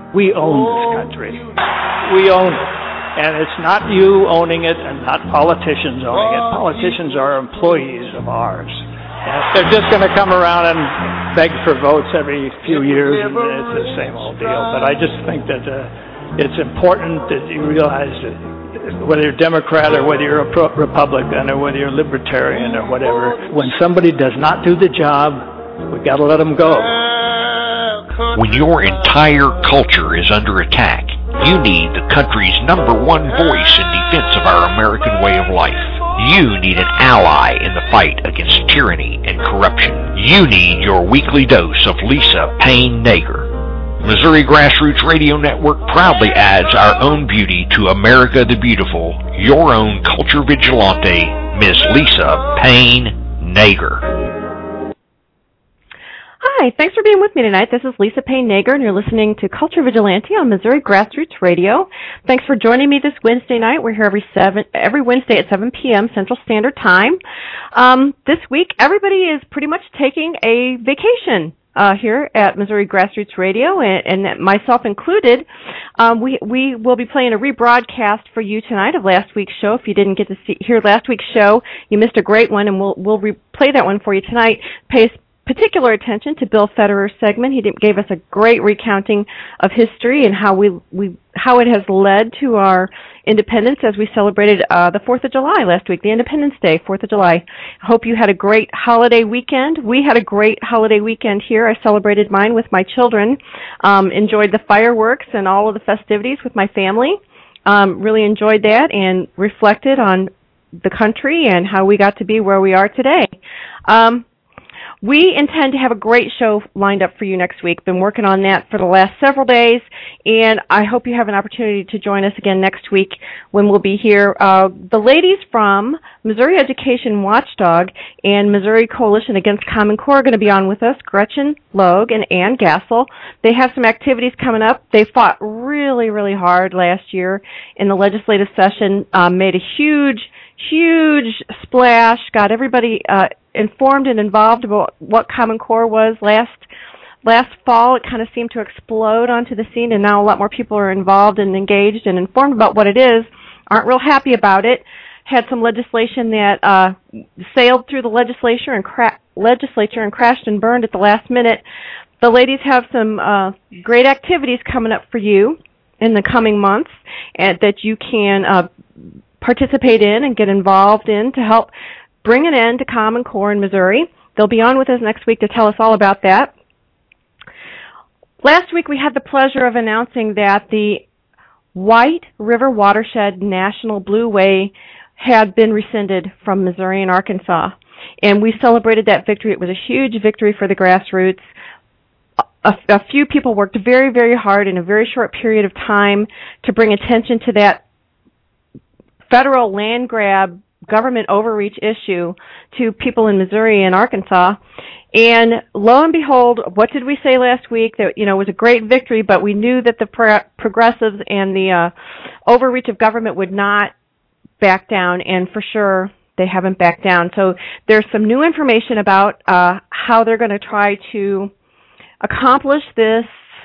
We own this country. We own it. And it's not you owning it and not politicians owning it. Politicians are employees of ours. They're just going to come around and beg for votes every few years, and it's the same old deal. But I just think that it's important that you realize that whether you're Democrat or whether you're a Republican or whether you're libertarian or whatever, when somebody does not do the job, we got to let them go. When your entire culture is under attack, you need the country's #1 voice in defense of our American way of life. You need an ally in the fight against tyranny and corruption. You need your weekly dose of Lisa Payne Nager. Missouri Grassroots Radio Network proudly adds our own beauty to America the Beautiful, your own culture vigilante, Miss Lisa Payne Nager. Hi, thanks for being with me tonight. This is Lisa Payne Nager, and you're listening to Culture Vigilante on Missouri Grassroots Radio. Thanks for joining me this Wednesday night. We're here every Wednesday at 7 p.m. Central Standard Time. This week, everybody is pretty much taking a vacation here at Missouri Grassroots Radio, and myself included. We will be playing a rebroadcast for you tonight of last week's show. If you didn't get to hear last week's show, you missed a great one, and we'll replay that one for you tonight. Pay particular attention to Bill Federer's segment. He gave us a great recounting of history and how it has led to our independence as we celebrated the 4th of July last week, the Independence Day, 4th of July. I hope you had a great holiday weekend. We had a great holiday weekend here. I celebrated mine with my children, enjoyed the fireworks and all of the festivities with my family. Really enjoyed that and reflected on the country and how we got to be where we are today. We intend to have a great show lined up for you next week. Been working on that for the last several days, and I hope you have an opportunity to join us again next week when we'll be here. The ladies from Missouri Education Watchdog and Missouri Coalition Against Common Core are going to be on with us, Gretchen Logue and Ann Gassel. They have some activities coming up. They fought really, really hard last year in the legislative session, made a huge splash, got everybody informed and involved about what Common Core was. Last fall, it kind of seemed to explode onto the scene, and now a lot more people are involved and engaged and informed about what it is, aren't real happy about it. Had some legislation that sailed through the legislature and crashed and burned at the last minute. The ladies have some great activities coming up for you in the coming months that you can participate in and get involved in to help bring an end to Common Core in Missouri. They'll be on with us next week to tell us all about that. Last week we had the pleasure of announcing that the White River Watershed National Blueway had been rescinded from Missouri and Arkansas, and we celebrated that victory. It was a huge victory for the grassroots. A few people worked very, very hard in a very short period of time to bring attention to that federal land grab government overreach issue to people in Missouri and Arkansas. And lo and behold, what did we say last week? That, it was a great victory, but we knew that the progressives and the overreach of government would not back down, and for sure they haven't backed down. So there's some new information about how they're going to try to accomplish this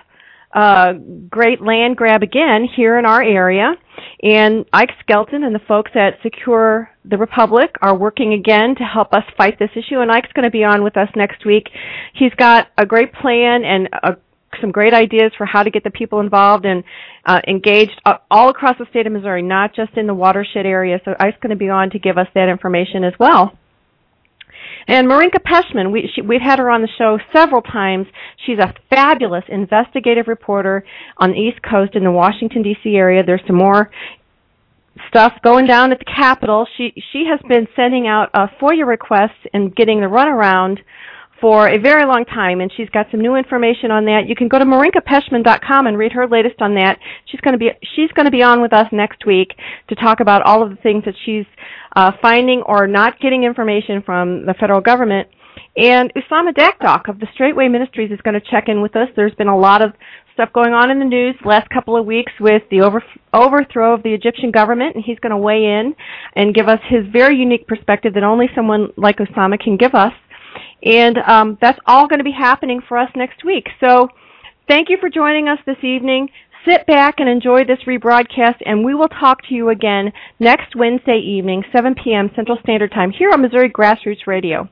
great land grab again here in our area. And Ike Skelton and the folks at Secure the Republic are working again to help us fight this issue, and Ike's going to be on with us next week. He's got a great plan and some great ideas for how to get the people involved and engaged all across the state of Missouri, not just in the watershed area. So Ike's going to be on to give us that information as well. And Marinka Peshman, we've had her on the show several times. She's a fabulous investigative reporter on the East Coast in the Washington, D.C. area. There's some more stuff going down at the Capitol. She has been sending out FOIA requests and getting the runaround for a very long time, and she's got some new information on that. You can go to marinkapeshman.com and read her latest on that. She's going to be on with us next week to talk about all of the things that she's finding or not getting information from the federal government. And Usama Dakdok of the Straightway Ministries is going to check in with us. There's been a lot of stuff going on in the news the last couple of weeks with the overthrow of the Egyptian government, and he's going to weigh in and give us his very unique perspective that only someone like Usama can give us. And that's all going to be happening for us next week. So Thank you for joining us this evening. Sit back and enjoy this rebroadcast, and we will talk to you again next Wednesday evening, 7 p.m. Central Standard Time, here on Missouri Grassroots Radio.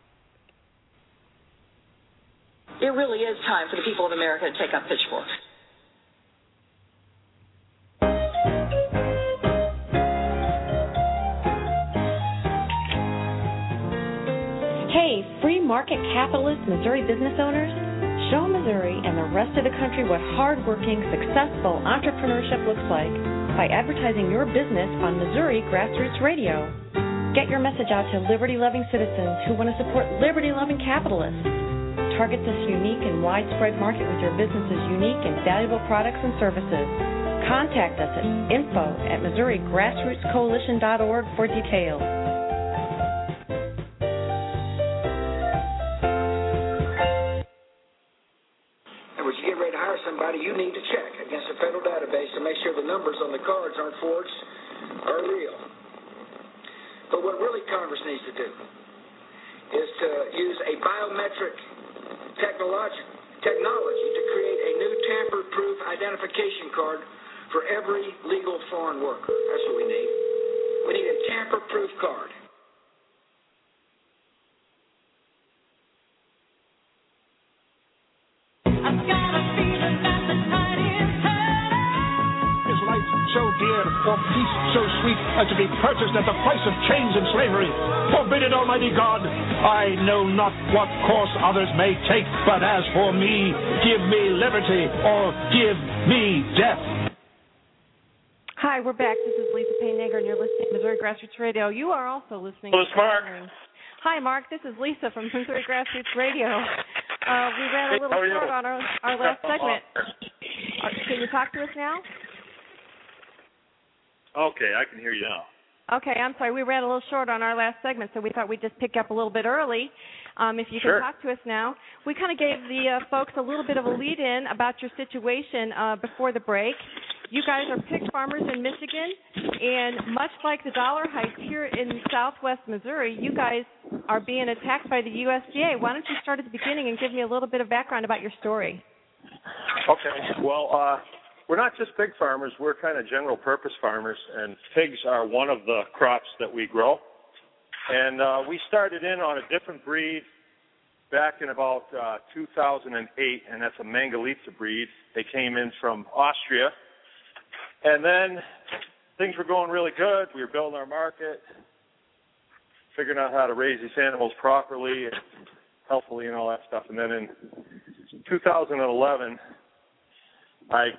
It really is time for the people of America to take up pitchforks. Hey, free market capitalist Missouri business owners, show Missouri and the rest of the country what hardworking, successful entrepreneurship looks like by advertising your business on Missouri Grassroots Radio. Get your message out to liberty-loving citizens who want to support liberty-loving capitalists. Target this unique and widespread market with your business's unique and valuable products and services. Contact us at info@MissouriGrassrootsCoalition.org for details. Somebody, you need to check against a federal database to make sure the numbers on the cards aren't forged or real. But what really Congress needs to do is to use a biometric technology to create a new tamper-proof identification card for every legal foreign worker. That's what we need. We need a tamper-proof card. For peace so sweet as to be purchased at the price of chains and slavery. Forbid it, Almighty God. I know not what course others may take, but as for me, give me liberty or give me death. Hi, we're back. This is Lisa Payne Nager, and you're listening to Missouri Grassroots Radio. You are also listening to Mark. Hi, Mark. This is Lisa from Missouri Grassroots Radio. We ran a little short on our last segment. Can you talk to us now? Okay, I can hear you now. Okay, I'm sorry. We ran a little short on our last segment, so we thought we'd just pick up a little bit early. If you can talk to us now. We kind of gave the folks a little bit of a lead-in about your situation before the break. You guys are pig farmers in Michigan, and much like the Dollar Heights here in southwest Missouri, you guys are being attacked by the USDA. Why don't you start at the beginning and give me a little bit of background about your story? Okay, well, we're not just pig farmers, we're kind of general purpose farmers, and pigs are one of the crops that we grow. And we started in on a different breed back in about 2008, and that's a Mangalitsa breed. They came in from Austria. And then things were going really good. We were building our market, figuring out how to raise these animals properly and healthily and all that stuff. And then in 2011, I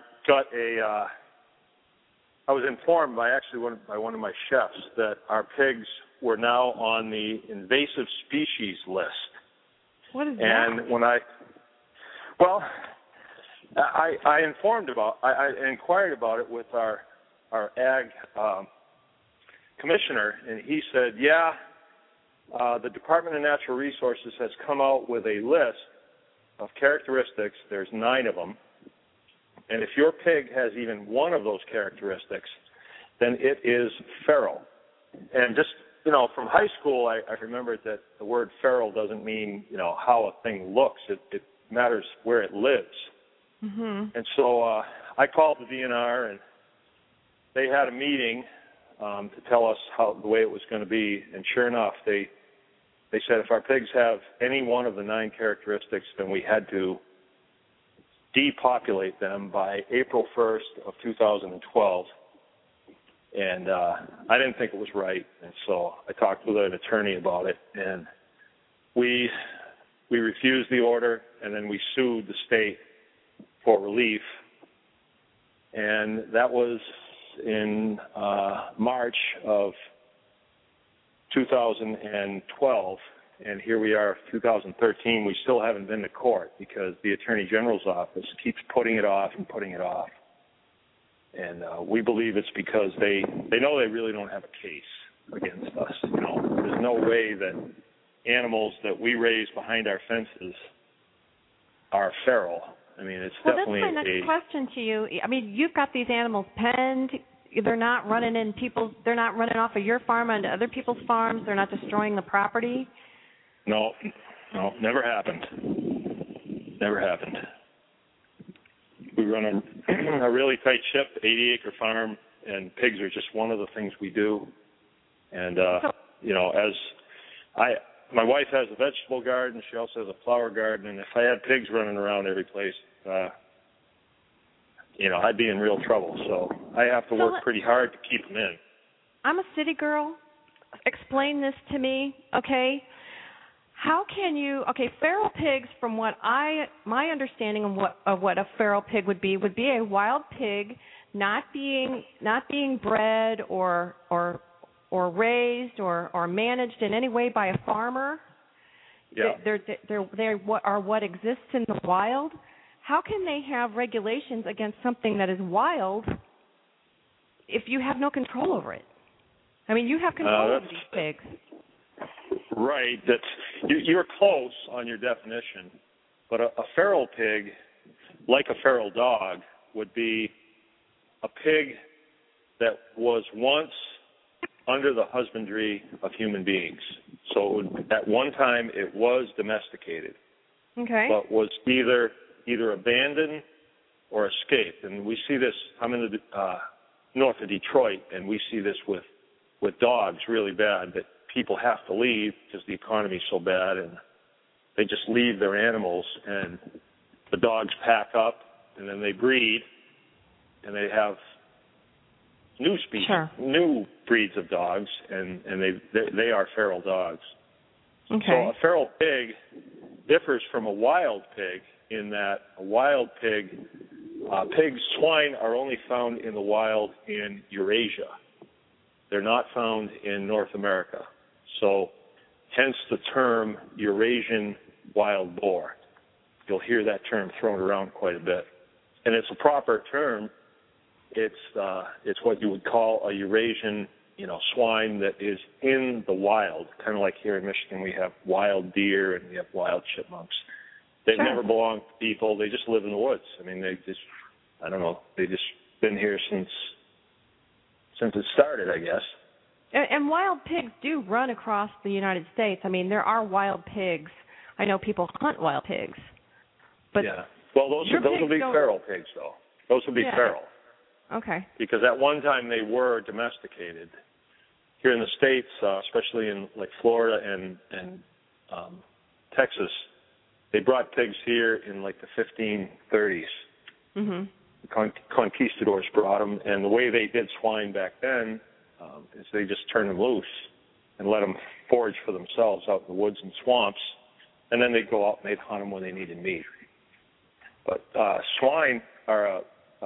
was informed by one of my chefs that our pigs were now on the invasive species list. What is that? And when I inquired about it with our ag commissioner, and he said, the Department of Natural Resources has come out with a list of characteristics. There's 9 of them. And if your pig has even one of those characteristics, then it is feral. And just, from high school, I remembered that the word feral doesn't mean, how a thing looks. It matters where it lives. Mm-hmm. And so I called the DNR, and they had a meeting to tell us the way it was going to be. And sure enough, they said if our pigs have any one of the 9 characteristics, then we had to depopulate them by April 1st of 2012. And I didn't think it was right, and so I talked with an attorney about it, and we refused the order, and then we sued the state for relief, and that was in March of 2012, and here we are, 2013. We still haven't been to court because the Attorney General's office keeps putting it off and putting it off. And we believe it's because they know they really don't have a case against us. There's no way that animals that we raise behind our fences are feral. I mean, it's definitely that's my next question to you. I mean, you've got these animals penned. They're not running they're not running off of your farm onto other people's farms. They're not destroying the property. No, never happened. Never happened. run a really tight ship, 80-acre farm, and pigs are just one of the things we do. And, my wife has a vegetable garden. She also has a flower garden. And if I had pigs running around every place, I'd be in real trouble. So I have to work pretty hard to keep them in. I'm a city girl. Explain this to me, okay? How can you? Okay, feral pigs. From my understanding of what a feral pig would be a wild pig, not being bred or raised or managed in any way by a farmer. Yeah. They are what exists in the wild. How can they have regulations against something that is wild if you have no control over it? I mean, you have control over these pigs. Right. You're close on your definition, but a feral pig, like a feral dog, would be a pig that was once under the husbandry of human beings. So at one time it was domesticated, okay, but was either abandoned or escaped. And we see this. I'm in the north of Detroit, and we see this with dogs really bad, that people have to leave because the economy's so bad, and they just leave their animals, and the dogs pack up, and then they breed, and they have new species, new breeds of dogs, and they are feral dogs. Okay. So a feral pig differs from a wild pig in that a wild pig, swine are only found in the wild in Eurasia. They're not found in North America. So hence the term Eurasian wild boar. You'll hear that term thrown around quite a bit. And it's a proper term. It's what you would call a Eurasian, swine that is in the wild. Kind of like here in Michigan we have wild deer and we have wild chipmunks. They've never belonged to people. They just live in the woods. I mean, they just been here since it started, I guess. And wild pigs do run across the United States. I mean, there are wild pigs. I know people hunt wild pigs. But yeah. Well, those will be feral pigs, though. Those will be feral. Okay. Because at one time they were domesticated. Here in the States, especially in like Florida and Texas, they brought pigs here in like the 1530s. Mm-hmm. The conquistadors brought them, and the way they did swine back then is they just turned them loose and let them forage for themselves out in the woods and swamps, and then they'd go out and they'd hunt them when they needed meat. But swine are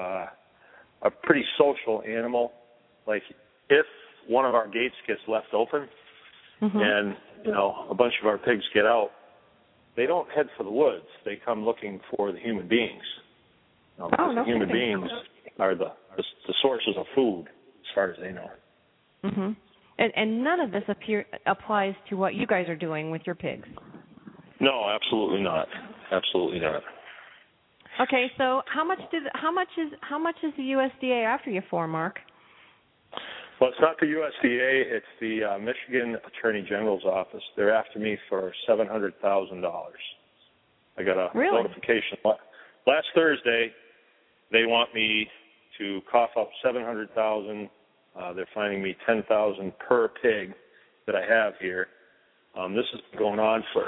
a pretty social animal. Like if one of our gates gets left open, mm-hmm. and a bunch of our pigs get out, they don't head for the woods. They come looking for the human beings. The human beings are the sources of food, as far as they know. Mm-hmm. And none of this applies to what you guys are doing with your pigs. No, absolutely not. Absolutely not. Okay, so how much is the USDA after you for, Mark? Well, it's not the USDA. It's the Michigan Attorney General's office. They're after me for $700,000. I got a notification last Thursday. They want me to cough up $700,000. They're finding me $10,000 per pig that I have here. This has been going on for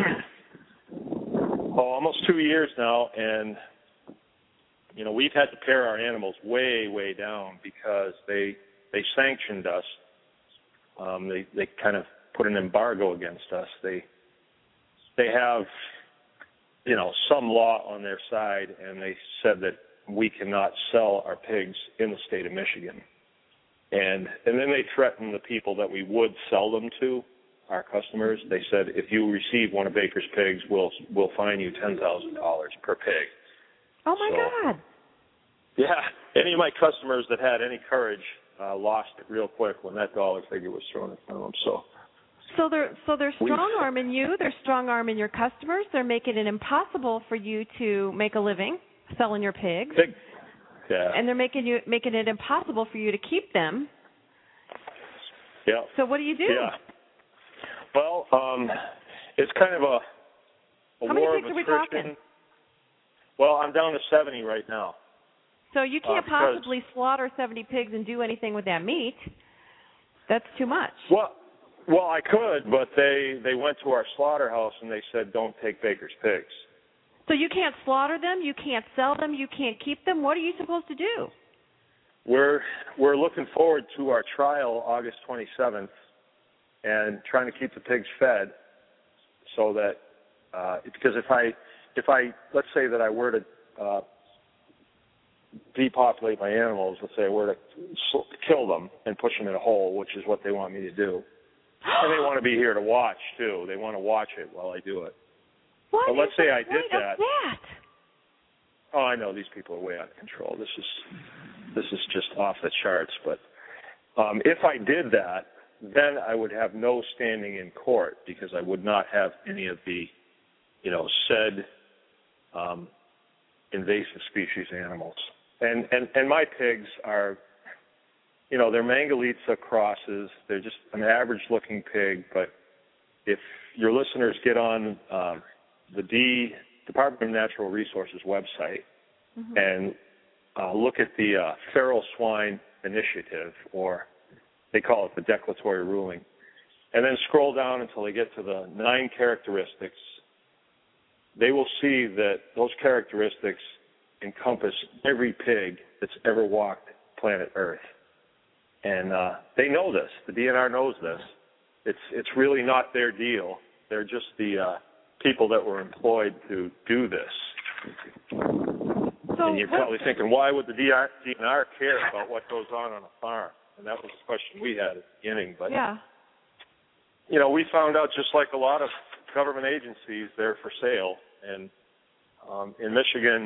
almost 2 years now, and we've had to pare our animals way, way down because they sanctioned us. They kind of put an embargo against us. They have some law on their side, and they said that we cannot sell our pigs in the state of Michigan. And then they threatened the people that we would sell them to, our customers. They said, if you receive one of Baker's pigs, we'll fine you $10,000 per pig. Oh my God! Yeah, any of my customers that had any courage lost it real quick when that dollar figure was thrown in front of them. So they're strong-arming you. They're strong-arming your customers. They're making it impossible for you to make a living selling your pigs. Yeah. And they're making it impossible for you to keep them. Yeah. So what do you do? Yeah. Well, it's kind of a How war many pigs of are we attrition. talking? Well, I'm down to 70 right now. So you can't possibly slaughter 70 pigs and do anything with that meat. That's too much. Well, I could, but they went to our slaughterhouse and they said, don't take Baker's pigs. So you can't slaughter them, you can't sell them, you can't keep them. What are you supposed to do? We're looking forward to our trial August 27th and trying to keep the pigs fed so that because if I let's say that I were to depopulate my animals, let's say I were to kill them and push them in a hole, which is what they want me to do. And they want to be here to watch too. They want to watch it while I do it. What but let's say I did that. Oh, I know these people are way out of control. This is just off the charts. But if I did that, then I would have no standing in court because I would not have any of the, said invasive species animals. And my pigs are, they're Mangalitsa crosses. They're just an average-looking pig. But if your listeners get on the Department of Natural Resources website and look at the Feral Swine Initiative, or they call it the declaratory ruling, and then scroll down until they get to the 9 characteristics, they will see that those characteristics encompass every pig that's ever walked planet Earth. And they know this. The DNR knows this. It's really not their deal. They're just the people that were employed to do this. And you're probably thinking, why would the DNR care about what goes on a farm? And that was the question we had at the beginning. But, we found out just like a lot of government agencies, they're for sale. And in Michigan,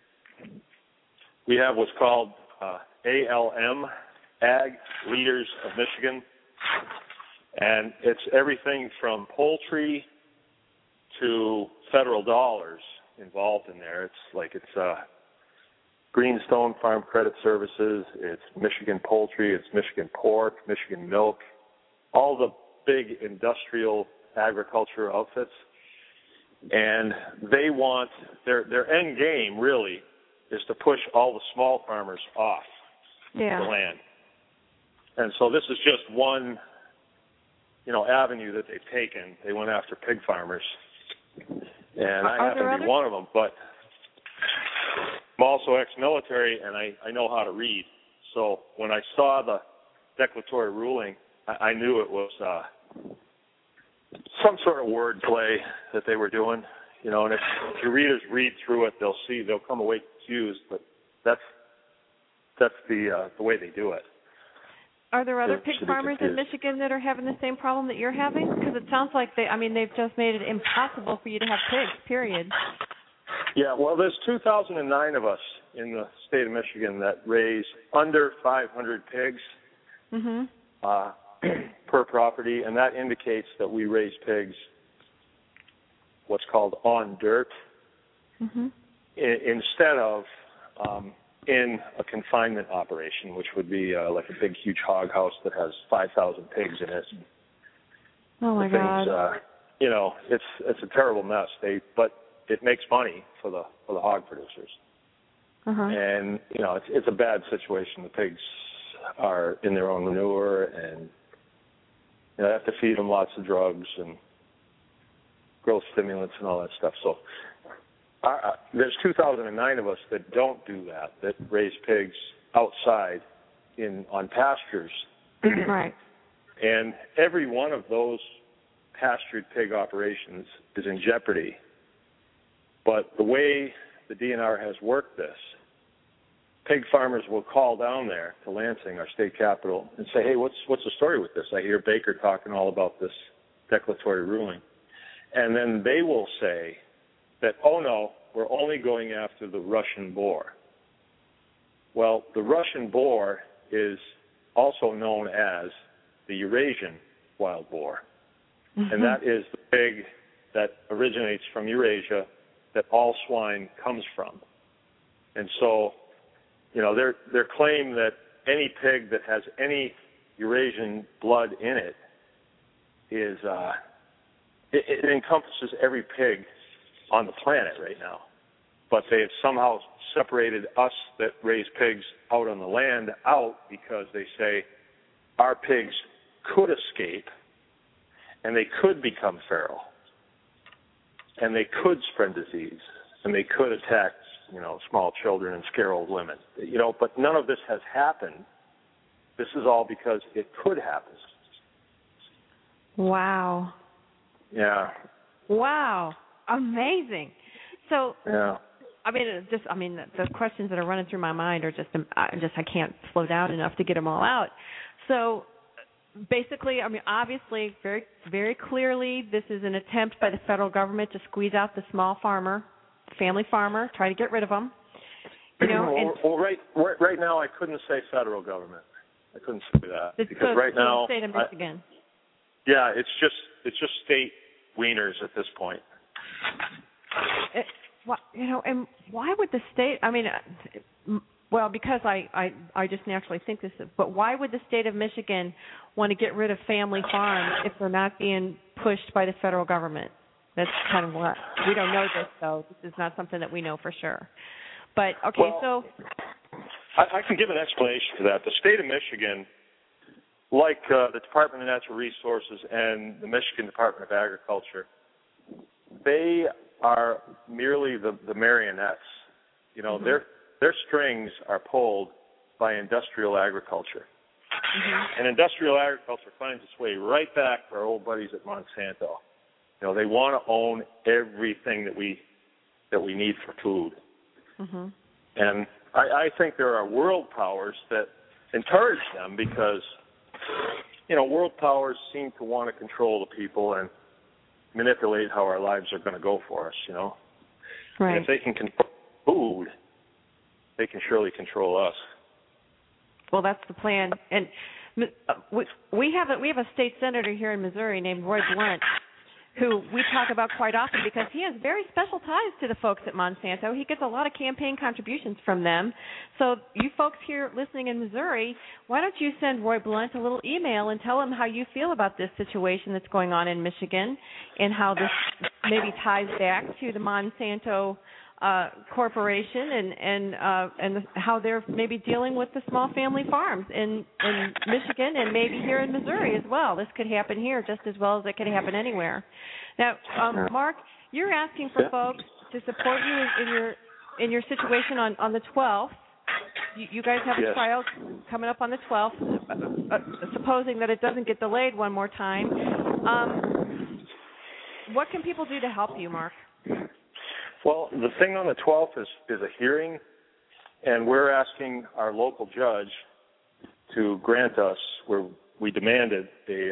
we have what's called ALM, Ag Leaders of Michigan. And it's everything from poultry to federal dollars involved in there. It's Greenstone Farm Credit Services, it's Michigan Poultry, it's Michigan Pork, Michigan Milk, all the big industrial agriculture outfits. And they want, their end game really is to push all the small farmers off the land. And so this is just one, avenue that they've taken. They went after pig farmers. And I happen to be one of them, but I'm also ex-military, and I know how to read. So when I saw the declaratory ruling, I knew it was some sort of word play that they were doing. And if your readers read through it, they'll come away confused. But that's the way they do it. Are there other pig farmers in Michigan that are having the same problem that you're having? Because it sounds like they've just made it impossible for you to have pigs, period. Yeah, well, there's 2,009 of us in the state of Michigan that raise under 500 pigs per property, and that indicates that we raise pigs what's called on dirt instead of in a confinement operation, which would be like a big, huge hog house that has 5,000 pigs in it. Oh my God! It's a terrible mess. But it makes money for the hog producers, and it's a bad situation. The pigs are in their own manure, and they have to feed them lots of drugs and growth stimulants and all that stuff. So. There's 2,009 of us that don't do that raise pigs outside on pastures. Right. And every one of those pastured pig operations is in jeopardy. But the way the DNR has worked this, pig farmers will call down there to Lansing, our state capital, and say, hey, what's the story with this? I hear Baker talking all about this declaratory ruling. And then they will say that, oh, no, we're only going after the Russian boar. Well, the Russian boar is also known as the Eurasian wild boar. And that is the pig that originates from Eurasia that all swine comes from. And so, their claim that any pig that has any Eurasian blood in it is, it encompasses every pig on the planet right now. but they have somehow separated us that raise pigs out on the land out because they say our pigs could escape and they could become feral and they could spread disease and they could attack, small children and scare old women. But none of this has happened. This is all because it could happen. Wow. Yeah. Wow. Amazing. So, yeah. The questions that are running through my mind are I can't slow down enough to get them all out. So, basically, obviously, very, very clearly, this is an attempt by the federal government to squeeze out the small farmer, family farmer, try to get rid of them. Right now, I couldn't say federal government. I couldn't say that because right now, the state of Michigan. It's just state wieners at this point. And why would the state? Because I just naturally think this. But why would the state of Michigan want to get rid of family farms if they're not being pushed by the federal government? That's kind of what we don't know this, though. This is not something that we know for sure. But so I can give an explanation to that. The state of Michigan, like the Department of Natural Resources and the Michigan Department of Agriculture, they are merely the marionettes. Their strings are pulled by industrial agriculture. Mm-hmm. And industrial agriculture finds its way right back to our old buddies at Monsanto. They want to own everything that we need for food. Mm-hmm. And I think there are world powers that encourage them because, world powers seem to want to control the people and manipulate how our lives are going to go for us, Right. And if they can control food, they can surely control us. Well, that's the plan. And we have a state senator here in Missouri named Roy Blunt, who we talk about quite often because he has very special ties to the folks at Monsanto. He gets a lot of campaign contributions from them. So you folks here listening in Missouri, why don't you send Roy Blunt a little email and tell him how you feel about this situation that's going on in Michigan and how this maybe ties back to the Monsanto corporation and how they're maybe dealing with the small family farms in Michigan and maybe here in Missouri as well. This could happen here just as well as it could happen anywhere. Now, Mark, you're asking for folks to support you in your situation on the 12th. You guys have a trial coming up on the 12th, supposing that it doesn't get delayed one more time. What can people do to help you, Mark? Well, the thing on the 12th is a hearing, and we're asking our local judge to grant us, where we demanded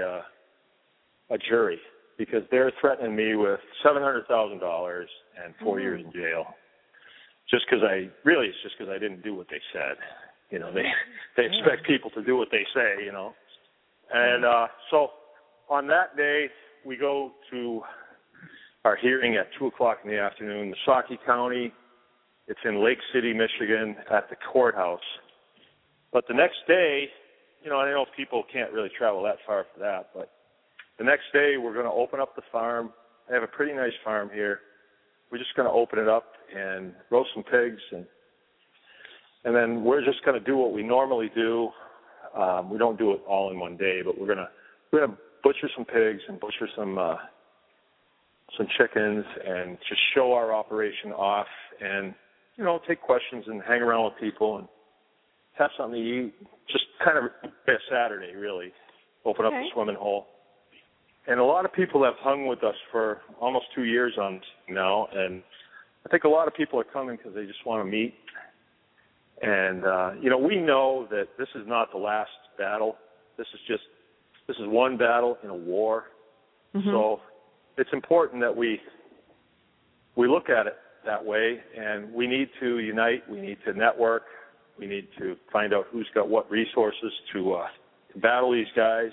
a jury, because they're threatening me with $700,000 and 4 years in jail. It's just because I didn't do what they said. They expect people to do what they say, And so on that day, we go to our hearing at 2 o'clock in the afternoon, Missaukee County. It's in Lake City, Michigan, at the courthouse. But the next day, I know people can't really travel that far for that, but the next day we're going to open up the farm. I have a pretty nice farm here. We're just going to open it up and roast some pigs, and then we're just going to do what we normally do. We don't do it all in one day, but we're going to butcher some pigs and butcher some chickens and just show our operation off and, take questions and hang around with people and have something to eat. Just kind of a Saturday, really. Open up the swimming hole. And a lot of people have hung with us for almost 2 years on now, and I think a lot of people are coming because they just want to meet. And, we know that this is not the last battle. This is one battle in a war. Mm-hmm. So it's important that we look at it that way, and we need to unite. We need to network. We need to find out who's got what resources to battle these guys.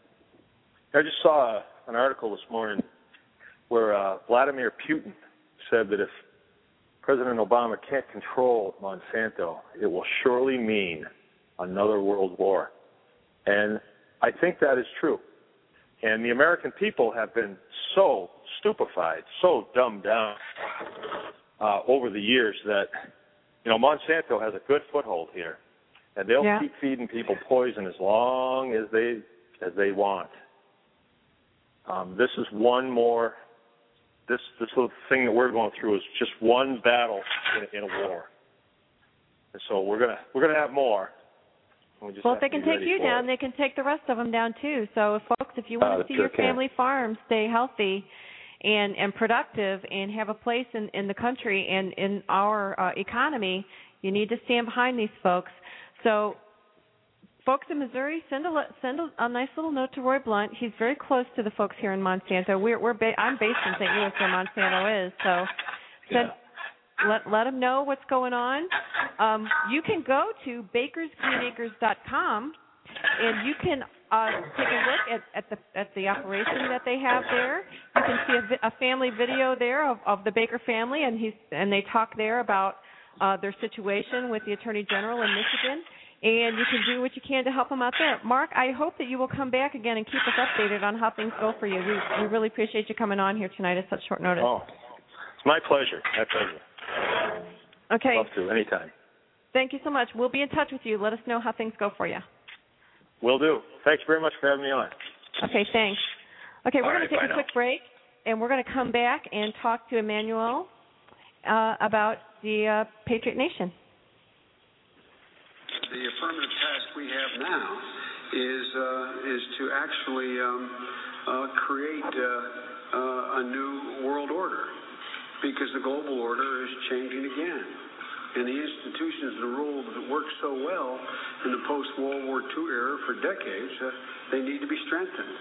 I just saw an article this morning where Vladimir Putin said that if President Obama can't control Monsanto, it will surely mean another world war. And I think that is true. And the American people have been so stupefied, so dumbed down over the years that, Monsanto has a good foothold here, and they'll keep feeding people poison as long as they want. This is one more. This little thing that we're going through is just one battle in a war, and so we're gonna have more. Well, if they can take you down, they can take the rest of them down too. So, folks, if you want to see your family farm stay healthy and productive and have a place in the country and in our economy, you need to stand behind these folks. So, folks in Missouri, send a nice little note to Roy Blunt. He's very close to the folks here in Monsanto. I'm based in St. Louis, where Monsanto is. So, let them know what's going on. You can go to bakersgreenacres.com, and you can take a look at the operation that they have there. You can see a family video there of the Baker family, and they talk there about their situation with the Attorney General in Michigan. And you can do what you can to help them out there. Mark, I hope that you will come back again and keep us updated on how things go for you. We really appreciate you coming on here tonight at such short notice. Oh, it's my pleasure. My pleasure. Okay. Love to, anytime. Thank you so much. We'll be in touch with you. Let us know how things go for you. Will do. Thanks very much for having me on. Okay, thanks. Okay, we're going to take a quick break, and we're going to come back and talk to Emmanuel about the Patriot Nation. The affirmative task we have now is to actually create a new world order, because the global order is changing again. And the institutions and the rules that worked so well in the post-World War II era for decades, they need to be strengthened.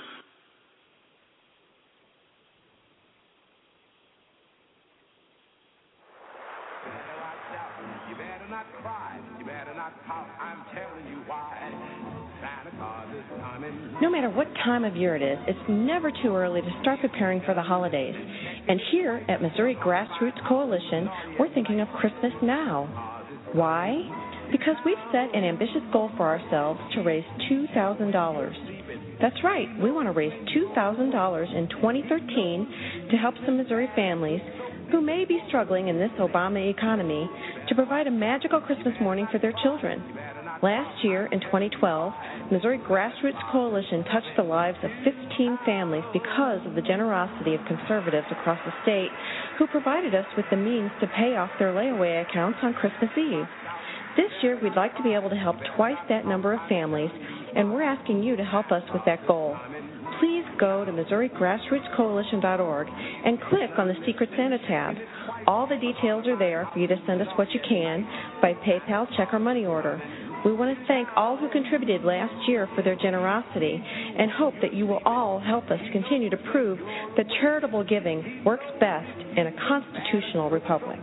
You better not cry, you better not pout, I'm telling you why. Santa Claus is coming. No matter what time of year it is, it's never too early to start preparing for the holidays. And here at Missouri Grassroots Coalition, we're thinking of Christmas now. Why? Because we've set an ambitious goal for ourselves to raise $2,000. That's right, we want to raise $2,000 in 2013 to help some Missouri families who may be struggling in this Obama economy to provide a magical Christmas morning for their children. Last year, in 2012, Missouri Grassroots Coalition touched the lives of 15 families because of the generosity of conservatives across the state who provided us with the means to pay off their layaway accounts on Christmas Eve. This year, we'd like to be able to help twice that number of families, and we're asking you to help us with that goal. Please go to MissouriGrassrootsCoalition.org and click on the Secret Santa tab. All the details are there for you to send us what you can by PayPal, check, or money order. We want to thank all who contributed last year for their generosity and hope that you will all help us continue to prove that charitable giving works best in a constitutional republic.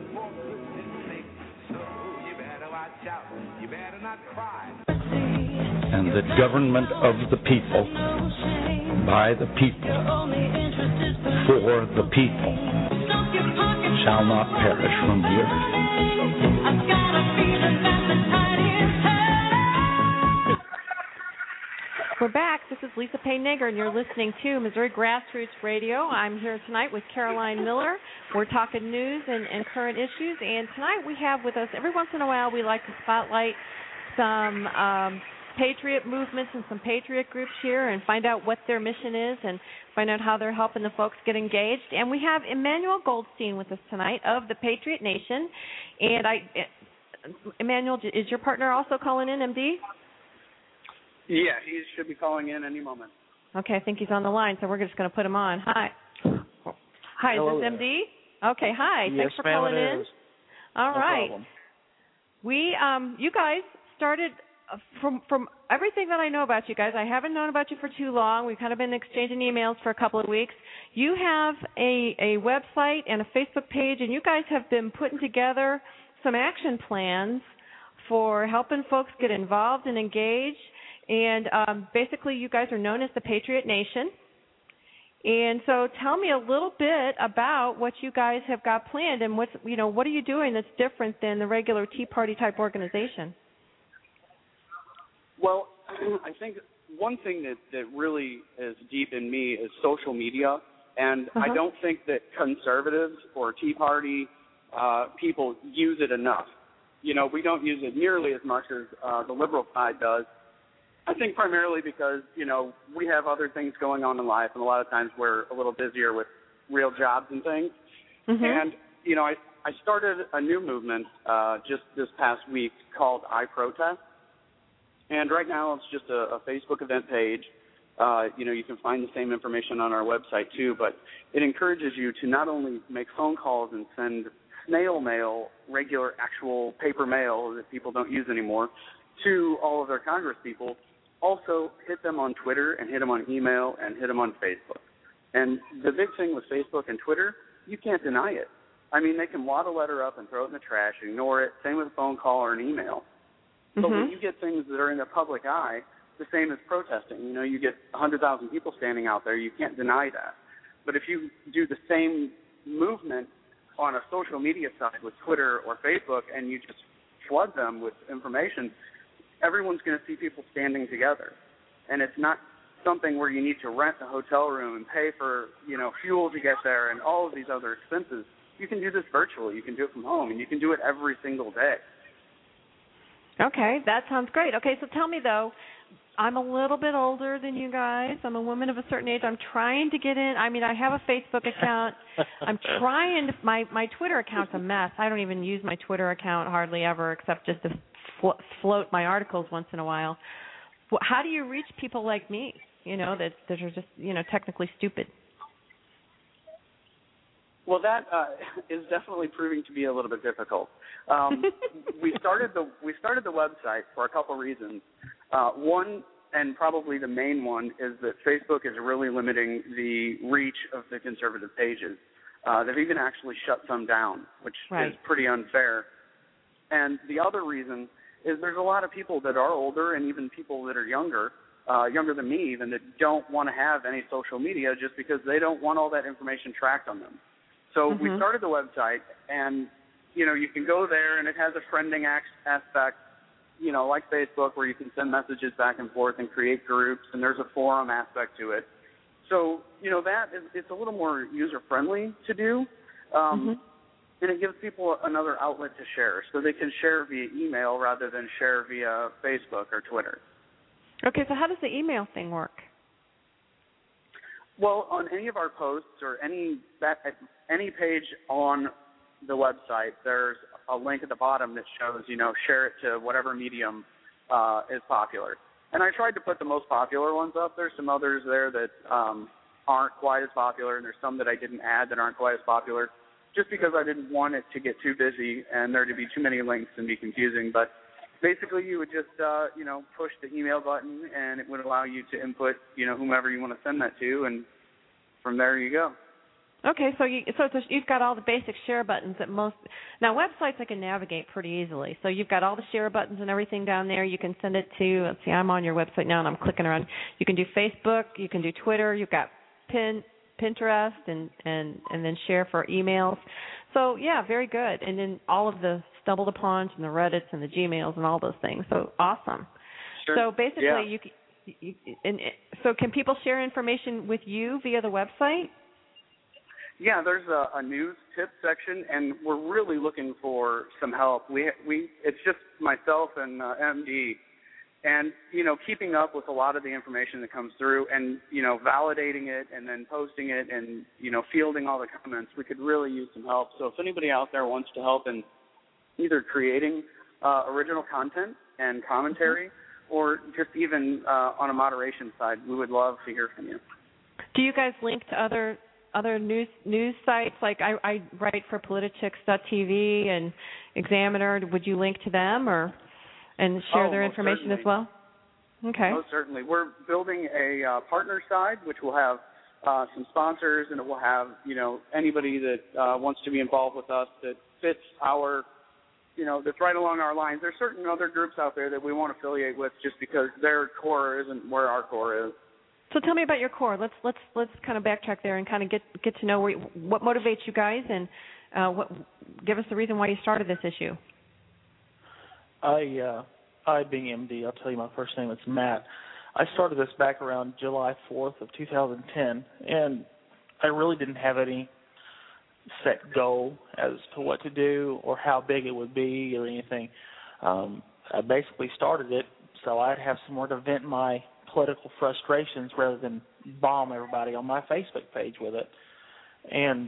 And the government of the people, by the people, for the people, shall not perish from the earth. We're back. This is Lisa Payne Nager, and you're listening to Missouri Grassroots Radio. I'm here tonight with Caroline Miller. We're talking news and current issues, and tonight we have with us, every once in a while, we like to spotlight some patriot movements and some patriot groups here and find out what their mission is and find out how they're helping the folks get engaged. And we have Emmanuel Goldstein with us tonight of the Patriot Nation. And Emmanuel, is your partner also calling in, MD? Yeah, he should be calling in any moment. Okay, I think he's on the line, so we're just going to put him on. Hi. Hi, Hello is this MD? Okay, hi. Yes, Thanks for calling in. All right. Problem. We, you guys started, from everything that I know about you guys, I haven't known about you for too long. We've kind of been exchanging emails for a couple of weeks. You have a website and a Facebook page, and you guys have been putting together some action plans for helping folks get involved and engaged. And basically, you guys are known as the Patriot Nation. And so tell me a little bit about what you guys have got planned and what are you doing that's different than the regular Tea Party type organization? Well, I think one thing that really is deep in me is social media. And I don't think that conservatives or Tea Party people use it enough. We don't use it nearly as much as the liberal side does. I think primarily because, we have other things going on in life, and a lot of times we're a little busier with real jobs and things. Mm-hmm. And, I started a new movement just this past week called I Protest. And right now it's just a Facebook event page. You can find the same information on our website too, but it encourages you to not only make phone calls and send snail mail, regular actual paper mail that people don't use anymore, to all of their Congress people, also hit them on Twitter and hit them on email and hit them on Facebook. And the big thing with Facebook and Twitter, you can't deny it. I mean, they can wad a letter up and throw it in the trash, ignore it, same with a phone call or an email. But when you get things that are in the public eye, the same as protesting. You get 100,000 people standing out there. You can't deny that. But if you do the same movement on a social media site with Twitter or Facebook and you just flood them with information, everyone's going to see people standing together. And it's not something where you need to rent a hotel room and pay for, fuel to get there and all of these other expenses. You can do this virtually. You can do it from home, and you can do it every single day. Okay, that sounds great. Okay, so tell me, though, I'm a little bit older than you guys. I'm a woman of a certain age. I'm trying to get in. I mean, I have a Facebook account. I'm trying to – my Twitter account's a mess. I don't even use my Twitter account hardly ever except just to float my articles once in a while. How do you reach people like me, that are just, technically stupid? Well, that is definitely proving to be a little bit difficult. We started the website for a couple reasons. One, and probably the main one, is that Facebook is really limiting the reach of the conservative pages. They've even actually shut some down, which is pretty unfair. And the other reason is there's a lot of people that are older and even people that are younger than me even, that don't want to have any social media just because they don't want all that information tracked on them. So we started the website, and, you can go there, and it has a friending aspect, like Facebook, where you can send messages back and forth and create groups, and there's a forum aspect to it. So, it's a little more user-friendly to do, and it gives people another outlet to share. So they can share via email rather than share via Facebook or Twitter. Okay, so how does the email thing work? Well, on any of our posts or any page on the website, there's a link at the bottom that shows, share it to whatever medium is popular. And I tried to put the most popular ones up. There's some others there that aren't quite as popular, and there's some that I didn't add that aren't quite as popular, just because I didn't want it to get too busy and there to be too many links and be confusing. But basically, you would just, push the email button, and it would allow you to input, whomever you want to send that to, and from there you go. Okay, so you've got all the basic share buttons that most – now, websites I can navigate pretty easily. So you've got all the share buttons and everything down there. You can send it to – let's see, I'm on your website now, and I'm clicking around. You can do Facebook. You can do Twitter. You've got Pinterest and then share for emails. So, yeah, very good. And then all of the Stumbled Upons and the Reddits and the Gmails and all those things. So awesome. Sure. So basically, so can people share information with you via the website? Yeah, there's a news tip section, and we're really looking for some help. It's just myself and MD, and keeping up with a lot of the information that comes through, and validating it, and then posting it, and fielding all the comments. We could really use some help. So if anybody out there wants to help in either creating original content and commentary, or just even on a moderation side, we would love to hear from you. Do you guys link to other news sites? Like I write for Politichicks.tv and Examiner. Would you link to them and share their information as well? Okay. Most certainly. We're building a partner side, which will have some sponsors, and it will have anybody that wants to be involved with us that fits our that's right along our lines. There's certain other groups out there that we won't affiliate with just because their core isn't where our core is. So tell me about your core. Let's kind of backtrack there and kind of get to know what motivates you guys, and give us the reason why you started this issue. I being MD, I'll tell you my first name. It's Matt. I started this back around July 4th of 2010, and I really didn't have any set goal as to what to do or how big it would be or anything. I basically started it so I'd have somewhere to vent my political frustrations rather than bomb everybody on my Facebook page with it. And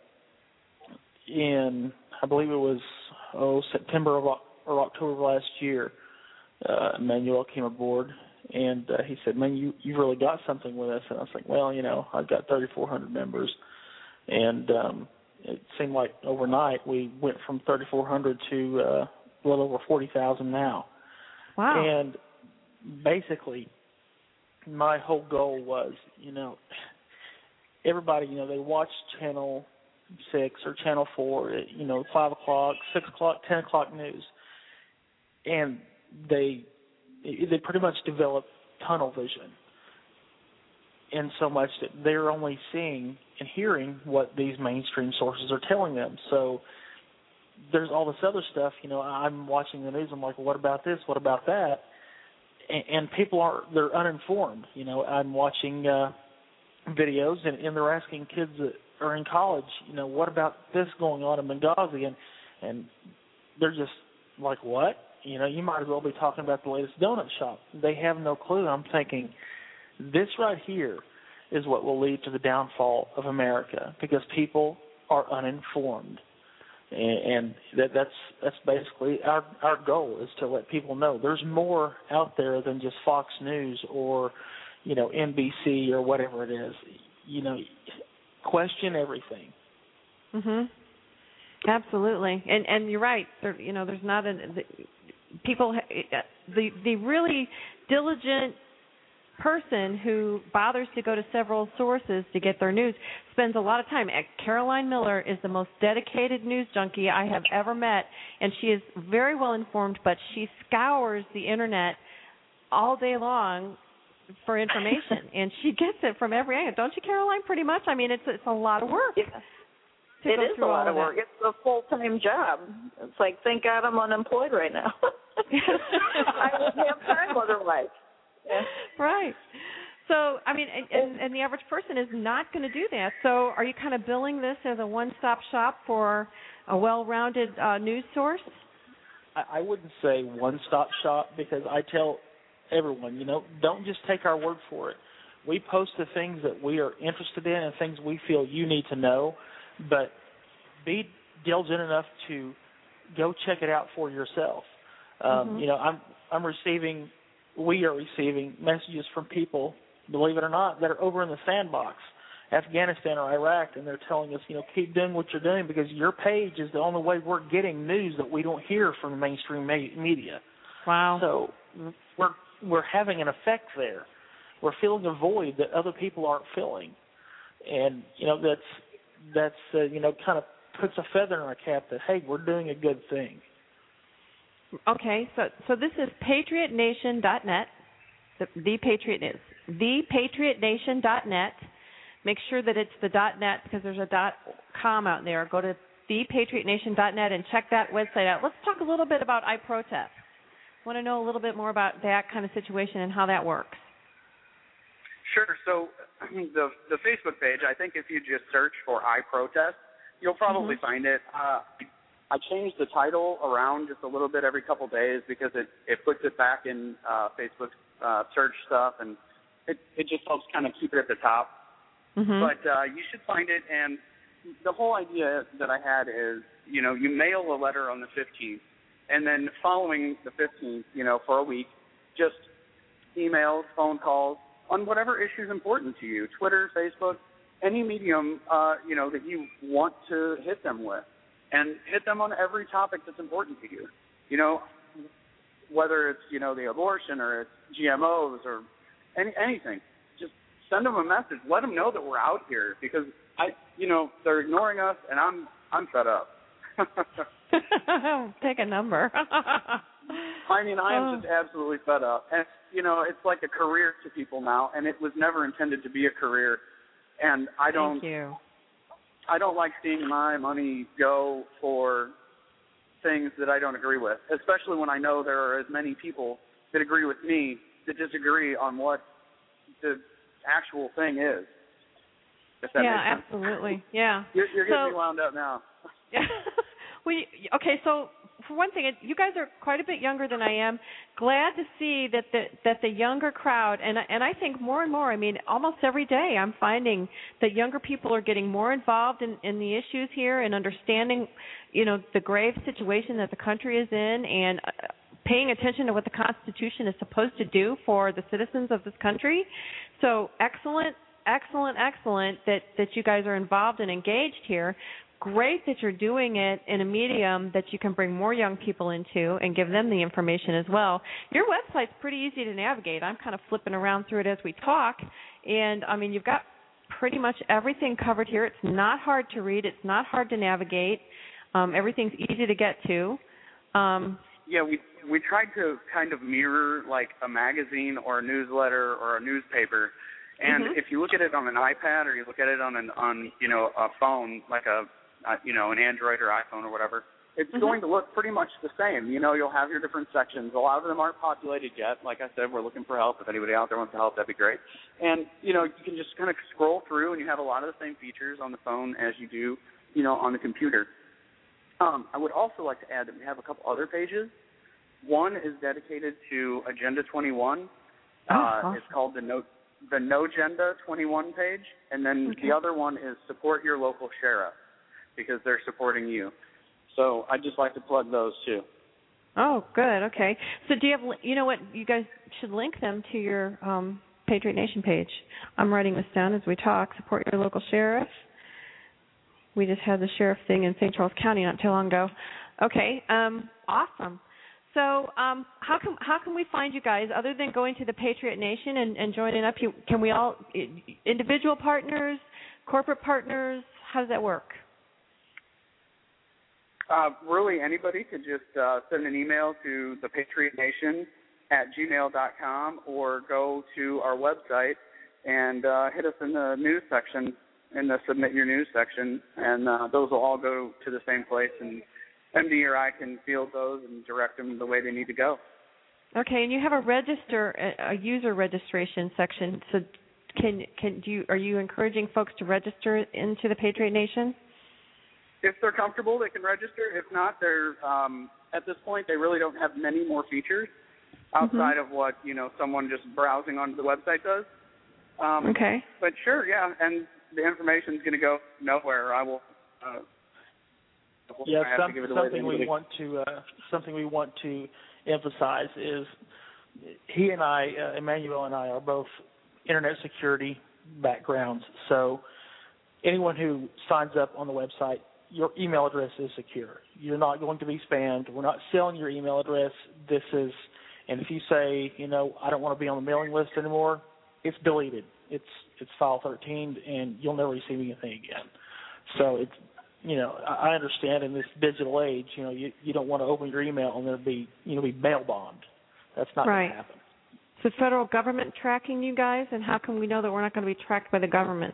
in, I believe it was September or October of last year, Manuel came aboard, and he said, "Man, you really got something with us." And I was like, "Well, I've got 3,400 members." And it seemed like overnight we went from 3,400 to a little over 40,000 now. Wow. And basically, my whole goal was, everybody, they watch Channel 6 or Channel 4, 5 o'clock, 6 o'clock, 10 o'clock news. And they pretty much develop tunnel vision. In so much that they're only seeing and hearing what these mainstream sources are telling them. So there's all this other stuff, I'm watching the news, I'm like, well, what about this, what about that? And people they're uninformed. I'm watching videos, and they're asking kids that are in college, what about this going on in Benghazi? And they're just like, what? You might as well be talking about the latest donut shop. They have no clue. I'm thinking, this right here is what will lead to the downfall of America, because people are uninformed. And that's basically our goal, is to let people know there's more out there than just Fox News or, NBC or whatever it is. Question everything. Mhm. Absolutely. And you're right. There's not people, the really diligent person who bothers to go to several sources to get their news spends a lot of time. Caroline Miller is the most dedicated news junkie I have ever met, and she is very well informed, but she scours the internet all day long for information, and she gets it from every angle. Don't you, Caroline? Pretty much. I mean, it's a lot of work. Yeah. It is a lot of work. It's a full-time job. It's like, thank God I'm unemployed right now. I wouldn't have time otherwise. Yeah. Right. So, I mean, and the average person is not going to do that. So are you kind of billing this as a one-stop shop for a well-rounded news source? I wouldn't say one-stop shop, because I tell everyone, don't just take our word for it. We post the things that we are interested in and things we feel you need to know, but be diligent enough to go check it out for yourself. We are receiving messages from people, believe it or not, that are over in the sandbox, Afghanistan or Iraq, and they're telling us, keep doing what you're doing, because your page is the only way we're getting news that we don't hear from the mainstream media. Wow. So we're having an effect there. We're filling a void that other people aren't filling. And, that's kind of puts a feather in our cap that, hey, we're doing a good thing. Okay, so this is patriotnation.net. thepatriotnation.net. Make sure that it's the .net, because there's a .com out there. Go to thepatriotnation.net and check that website out. Let's talk a little bit about iProtest. I want to know a little bit more about that kind of situation and how that works. Sure. So the Facebook page, I think if you just search for iProtest, you'll probably find it. I change the title around just a little bit every couple days, because it puts it back in Facebook search stuff, and it just helps kind of keep it at the top. But you should find it, and the whole idea that I had is, you mail a letter on the 15th, and then following the 15th, for a week, just emails, phone calls on whatever issue is important to you, Twitter, Facebook, any medium, that you want to hit them with. And hit them on every topic that's important to you. Whether it's, the abortion or it's GMOs or anything. Just send them a message. Let them know that we're out here, because they're ignoring us, and I'm fed up. Take a number. I mean, I am just absolutely fed up. And, it's like a career to people now, and it was never intended to be a career. And I don't... Thank you. I don't like seeing my money go for things that I don't agree with, especially when I know there are as many people that agree with me that disagree on what the actual thing is. If that makes sense. Absolutely. Yeah. You're getting me wound up now. Well, okay, so for one thing, you guys are quite a bit younger than I am. Glad to see that the younger crowd, and I think more and more, I mean, almost every day I'm finding that younger people are getting more involved in the issues here and understanding, the grave situation that the country is in and paying attention to what the Constitution is supposed to do for the citizens of this country. So excellent that you guys are involved and engaged here. Great that you're doing it in a medium that you can bring more young people into and give them the information as well. Your website's pretty easy to navigate. I'm kind of flipping around through it as we talk, and I mean, you've got pretty much everything covered here. It's not hard to read. It's not hard to navigate. Everything's easy to get to. Yeah, we tried to kind of mirror like a magazine or a newsletter or a newspaper. And if you look at it on an iPad or you look at it on a phone, like an Android or iPhone or whatever, it's going to look pretty much the same. You'll have your different sections. A lot of them aren't populated yet. Like I said, we're looking for help. If anybody out there wants to help, that'd be great. And, you can just kind of scroll through and you have a lot of the same features on the phone as you do, on the computer. I would also like to add that we have a couple other pages. One is dedicated to Agenda 21. Awesome. It's called the NoGenda 21 page, and then the other one is Support Your Local Sheriff, because they're supporting you. So I'd just like to plug those too. Oh, good. Okay. So do you have, you guys should link them to your Patriot Nation page. I'm writing this down as we talk. Support Your Local Sheriff. We just had the sheriff thing in St. Charles County not too long ago. Okay. Awesome. So how can we find you guys other than going to the Patriot Nation and joining up? Can we all, individual partners, corporate partners, how does that work? Really, anybody could just send an email to thepatriotnation@gmail.com or go to our website and hit us in the news section, in the Submit Your News section, and those will all go to the same place, and MD or I can field those and direct them the way they need to go. Okay, and you have a user registration section. So, are you encouraging folks to register into the Patriot Nation? If they're comfortable, they can register. If not, they're at this point they really don't have many more features outside of what someone just browsing onto the website does. Okay. But sure, yeah, and the information's going to go nowhere. I will. Something we want to emphasize is he and I, Emmanuel and I, are both internet security backgrounds. So anyone who signs up on the website, your email address is secure. You're not going to be spammed. We're not selling your email address. And if you say, I don't want to be on the mailing list anymore, it's deleted. It's file 13, and you'll never receive anything again. So it's. I understand in this digital age, you don't want to open your email and there be bail bond. That's not going to happen. Is the federal government tracking you guys, and how can we know that we're not going to be tracked by the government?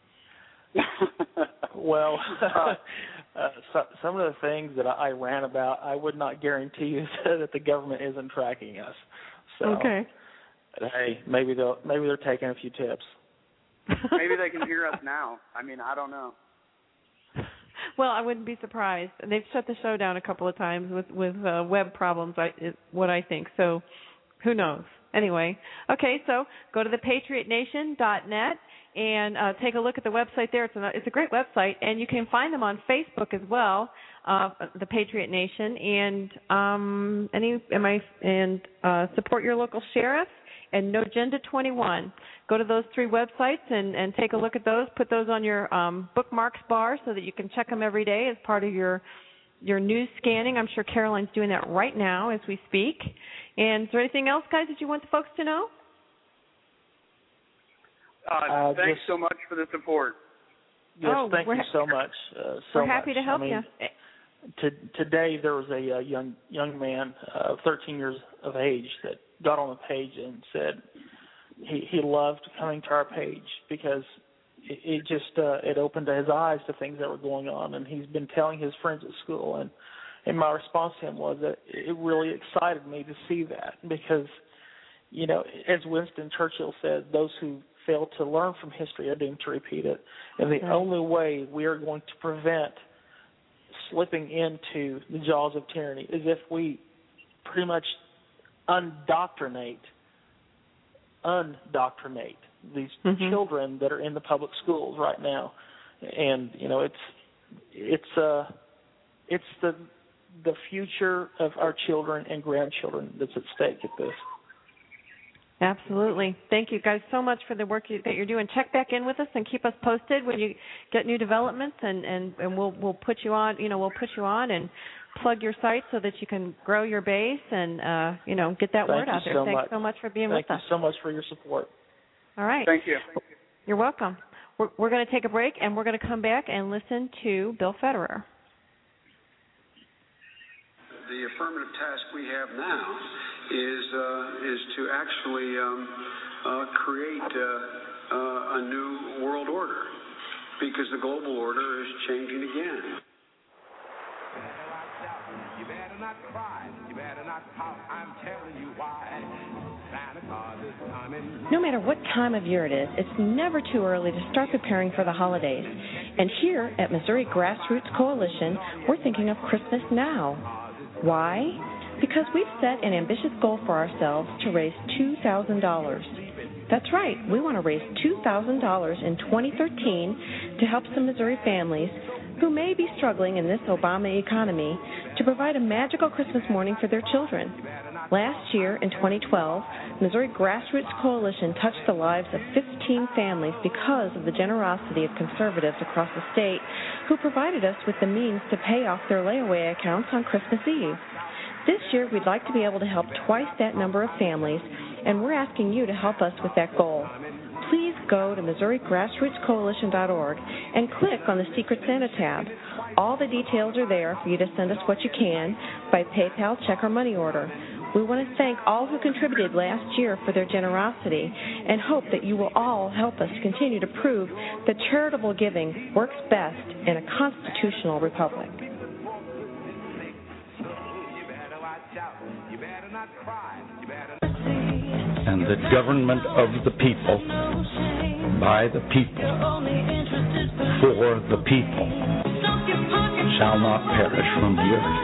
Well, some of the things that I ran about, I would not guarantee you that the government isn't tracking us. So, okay. Hey, maybe they're taking a few tips. Maybe they can hear us now. I mean, I don't know. Well, I wouldn't be surprised. They've shut the show down a couple of times with web problems, what I think. So who knows? Anyway, okay, so go to thepatriotnation.net and take a look at the website there. It's a great website, and you can find them on Facebook as well, the Patriot Nation, and Support Your Local Sheriff and NoGenda 21. Go to those three websites and take a look at those. Put those on your bookmarks bar so that you can check them every day as part of your news scanning. I'm sure Caroline's doing that right now as we speak. And is there anything else, guys, that you want the folks to know? Thanks so much for the support. Yes, thank you so much. We're happy to help you. Today there was a young man of 13 years of age that got on the page and said he loved coming to our page because it opened his eyes to things that were going on, and he's been telling his friends at school, and my response to him was that it really excited me to see that because, as Winston Churchill said, those who fail to learn from history are doomed to repeat it. And the only way we are going to prevent slipping into the jaws of tyranny is if we pretty much undoctrinate these children that are in the public schools right now. And it's the future of our children and grandchildren that's at stake at this. Absolutely. Thank you guys so much for the work that you're doing. Check back in with us and keep us posted when you get new developments, and we'll put you on. We'll put you on and plug your site so that you can grow your base and get that word out there. Thanks so much for being with us. Thank you so much for your support. All right. Thank you. You're welcome. We're going to take a break, and we're going to come back and listen to Bill Federer. The affirmative task we have now is to actually create a new world order, because the global order is changing again. You better not cry, you better not pout, I'm telling you why. Santa Claus is coming. No matter what time of year it is, it's never too early to start preparing for the holidays. And here at Missouri Grassroots Coalition, we're thinking of Christmas now. Why? Because we've set an ambitious goal for ourselves to raise $2,000. That's right, we want to raise $2,000 in 2013 to help some Missouri families who may be struggling in this Obama economy to provide a magical Christmas morning for their children. Last year, in 2012, Missouri Grassroots Coalition touched the lives of 15 families because of the generosity of conservatives across the state who provided us with the means to pay off their layaway accounts on Christmas Eve. This year, we'd like to be able to help twice that number of families, and we're asking you to help us with that goal. Please go to MissouriGrassrootsCoalition.org and click on the Secret Santa tab. All the details are there for you to send us what you can by PayPal, check, or money order. We want to thank all who contributed last year for their generosity and hope that you will all help us continue to prove that charitable giving works best in a constitutional republic. And the government of the people, by the people, for the people, shall not perish from the earth.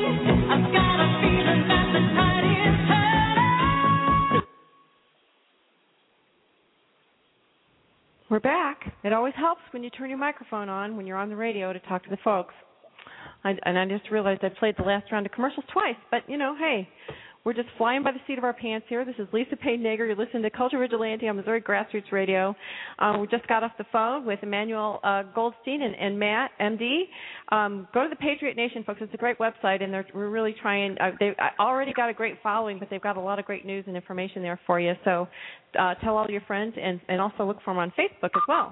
We're back. It always helps when you turn your microphone on when you're on the radio to talk to the folks. I just realized I played the last round of commercials twice, but, hey, we're just flying by the seat of our pants here. This is Lisa Payne Nager. You're listening to Culture Vigilante on Missouri Grassroots Radio. We just got off the phone with Emmanuel Goldstein and Matt, MD. Go to the Patriot Nation, folks. It's a great website, and we're really trying. They've already got a great following, but they've got a lot of great news and information there for you. So tell all your friends, and also look for them on Facebook as well.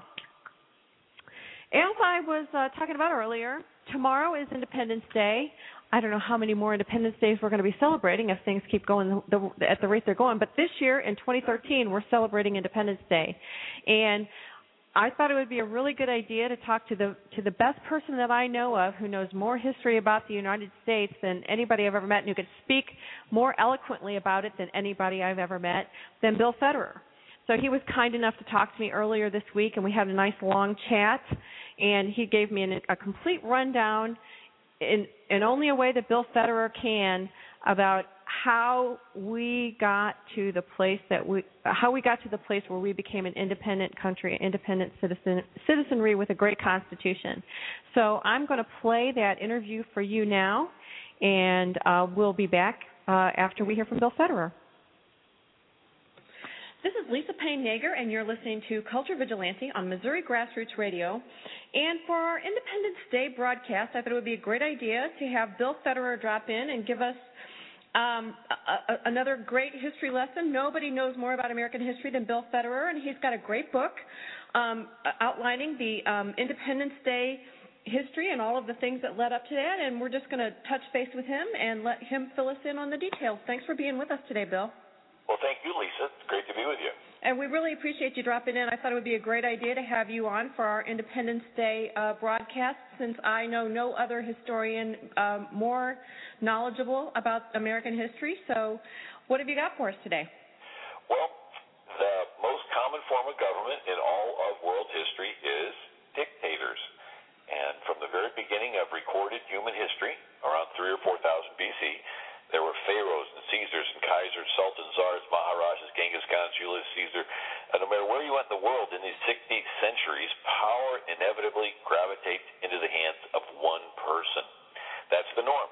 As I was talking about earlier, tomorrow is Independence Day. I don't know how many more Independence Days we're going to be celebrating if things keep going at the rate they're going. But this year, in 2013, we're celebrating Independence Day. And I thought it would be a really good idea to talk to the best person that I know of who knows more history about the United States than anybody I've ever met, and who could speak more eloquently about it than anybody I've ever met, than Bill Federer. So he was kind enough to talk to me earlier this week, and we had a nice long chat, and he gave me a complete rundown in only a way that Bill Federer can about how we got to the place where we became an independent country, independent citizenry with a great constitution. So I'm going to play that interview for you now, and we'll be back after we hear from Bill Federer. This is Lisa Payne Nager, and you're listening to Culture Vigilante on Missouri Grassroots Radio. And for our Independence Day broadcast, I thought it would be a great idea to have Bill Federer drop in and give us another great history lesson. Nobody knows more about American history than Bill Federer, and he's got a great book outlining the Independence Day history and all of the things that led up to that. And we're just going to touch base with him and let him fill us in on the details. Thanks for being with us today, Bill. Well, thank you, Lisa. It's great to be with you. And we really appreciate you dropping in. I thought it would be a great idea to have you on for our Independence Day broadcast, since I know no other historian more knowledgeable about American history. So what have you got for us today? Well, the most common form of government in all of world history is dictators. And from the very beginning of recorded human history, around 3,000 or 4,000 BC, there were pharaohs and Caesars and Kaisers, sultans, czars, maharajas, Genghis Khan, Julius Caesar. And no matter where you went in the world in these 60 centuries, power inevitably gravitates into the hands of one person. That's the norm.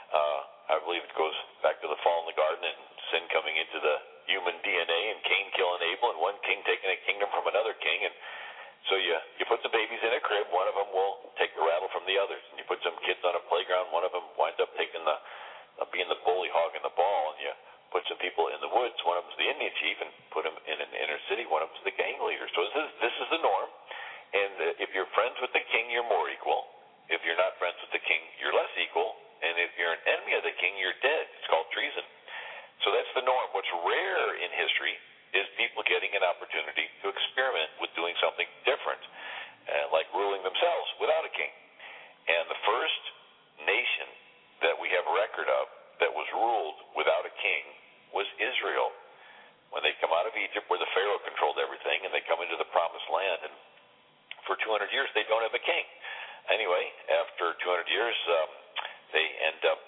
I believe it goes back to the fall in the garden and sin coming into the human DNA and Cain killing Abel and one king taking a kingdom from another king. And so you put some babies in a crib, one of them will take the rattle from the others. And you put some kids on a playground, one of them winds up taking being the bully hog in the ball. And you put some people in the woods, one of them's the Indian chief, and put them in an inner city, one of them's the gang leader. So this is the norm. And if you're friends with the king, you're more equal. If you're not friends with the king, you're less equal. And if you're an enemy of the king, you're dead. It's called treason. So that's the norm. What's rare in history is people getting an opportunity to experiment with doing something different, like ruling themselves without a king. And the first nation that we have record of that was ruled without a king was Israel. When they come out of Egypt, where the Pharaoh controlled everything, and they come into the Promised Land, and for 200 years they don't have a king. Anyway, after 200 years, they end up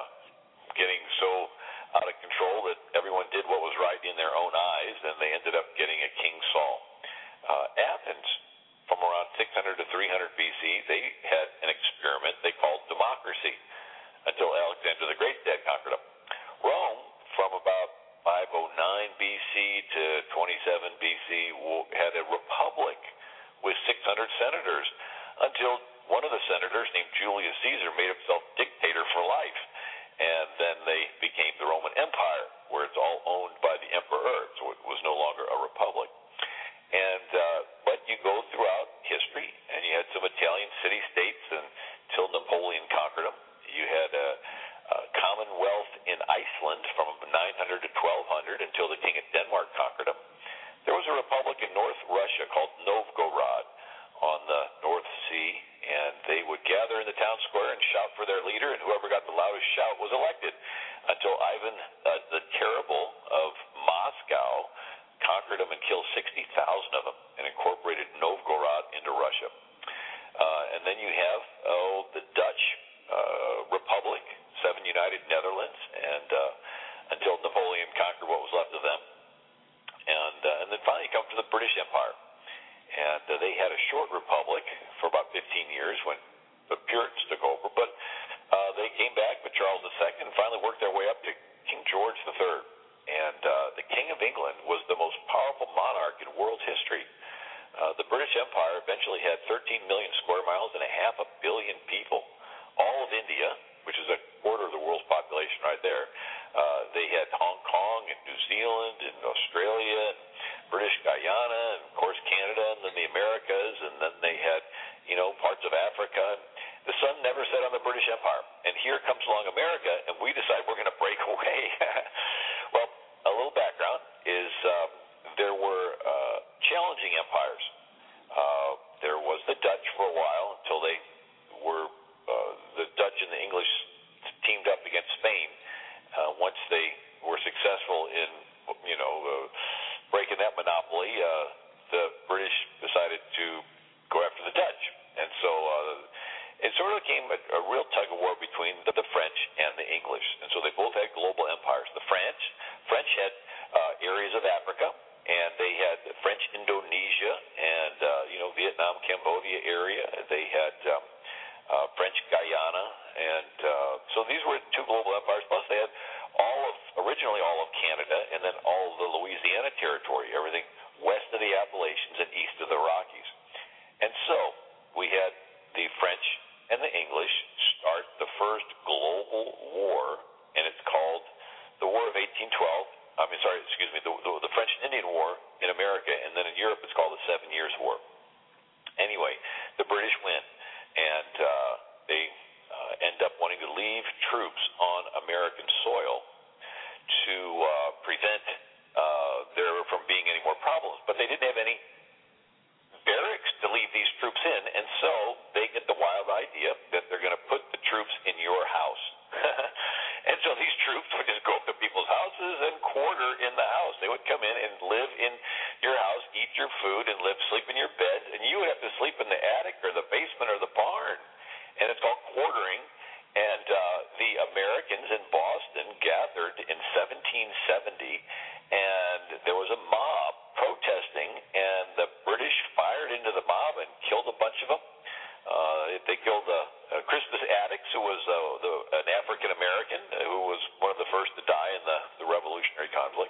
getting so out of control that everyone did what was right in their own eyes, and they ended up getting a King Saul. Athens, from around 600 to 300 BC, they had an experiment they called democracy until Alexander the Great had conquered them. Rome, from about 509 BC to 27 BC, had a republic with 600 senators until one of the senators, named Julius Caesar, made himself dictator for life. And then they became the Roman Empire, where it's all owned by the emperor, so it was no longer a republic. And but you go throughout history, and you had some Italian city-states until Napoleon conquered them. You had a commonwealth in Iceland from 900 to 1200 until the king of Denmark conquered them. There was a republic in North Russia called Novgorod on the North Sea, and they would gather in the town square and shout for their leader, and whoever got the loudest shout was elected, until Ivan the Terrible of Moscow conquered them and killed 60,000 of them and incorporated Novgorod into Russia. And then you have the Dutch Republic, 7 united Netherlands, and until Napoleon conquered what was left of them. And then finally you come to the British Empire. And they had a short republic for about 15 years when the Puritans took over, but they came back with Charles II and finally worked their way up to King George III. And the King of England was the most powerful monarch in world history. The British Empire eventually had 13 million square miles and 500 million people. All of India, which is a quarter of the world's population right there. They had Hong Kong and New Zealand and Australia and British Guyana and, of course, Canada and then the Americas, and then they had, parts of Africa. The sun never set on the British Empire. And here comes along America, and we decide we're going to break away. Well, a little background is there were challenging empires. There was the Dutch for a while until they were the Dutch and the English teamed up against Spain. Once they were successful in, breaking that monopoly, the British decided to go after the Dutch. And so it sort of became a real tug of war between the French and the English. And so they both had global empires. The French had areas of Africa, and they had French Indonesia and, Vietnam, Cambodia area. They had French Guyana, and so these were two global empires. Plus, they had originally all of Canada, and then all of the Louisiana territory, everything west of the Appalachians and east of the Rockies. And so we had the French and the English start the first global war, and it's called the War of 1812. The French and Indian War in America, and then in Europe it's called the 7 Years' War. Anyway, the British win, and they end up wanting to leave troops on American soil to prevent there from being any more problems. But they didn't have any barracks to leave these troops in, and so they get the wild idea that they're going to put the troops in your house. And so these troops would just go up to people's houses and quarter in the house. They would come in and live in your house, eat your food, and sleep in your bed, and you would have to sleep in the attic or the basement or the barn. And it's called quartering. And the Americans in Boston gathered in 1770, and there was a mob protesting, and the British fired into the mob and killed a bunch of them. They killed Crispus Attucks, who was an African American who was one of the first to die in the Revolutionary conflict.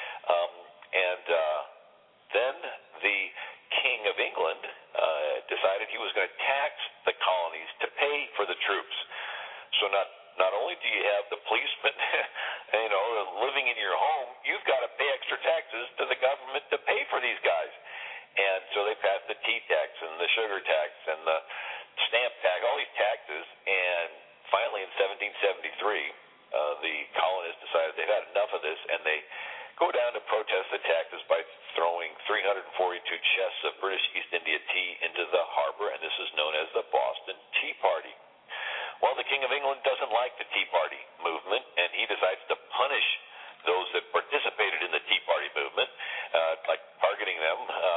Then the King of England decided he was going to tax the colonies to pay for the troops. So not only do you have the policemen, living in your home, you've got to pay extra taxes to the government to pay for these guys. And so they passed the tea tax and the sugar tax and the stamp tax, all these taxes. And finally, in 1773, the colonists decided they've had enough of this, and they go down to protest the taxes by throwing 342 chests of British East India tea into the harbor, and this is known as the Boston Tea Party. Well, the King of England doesn't like the Tea Party movement, and he decides to punish those that participated in the Tea Party movement, like targeting them.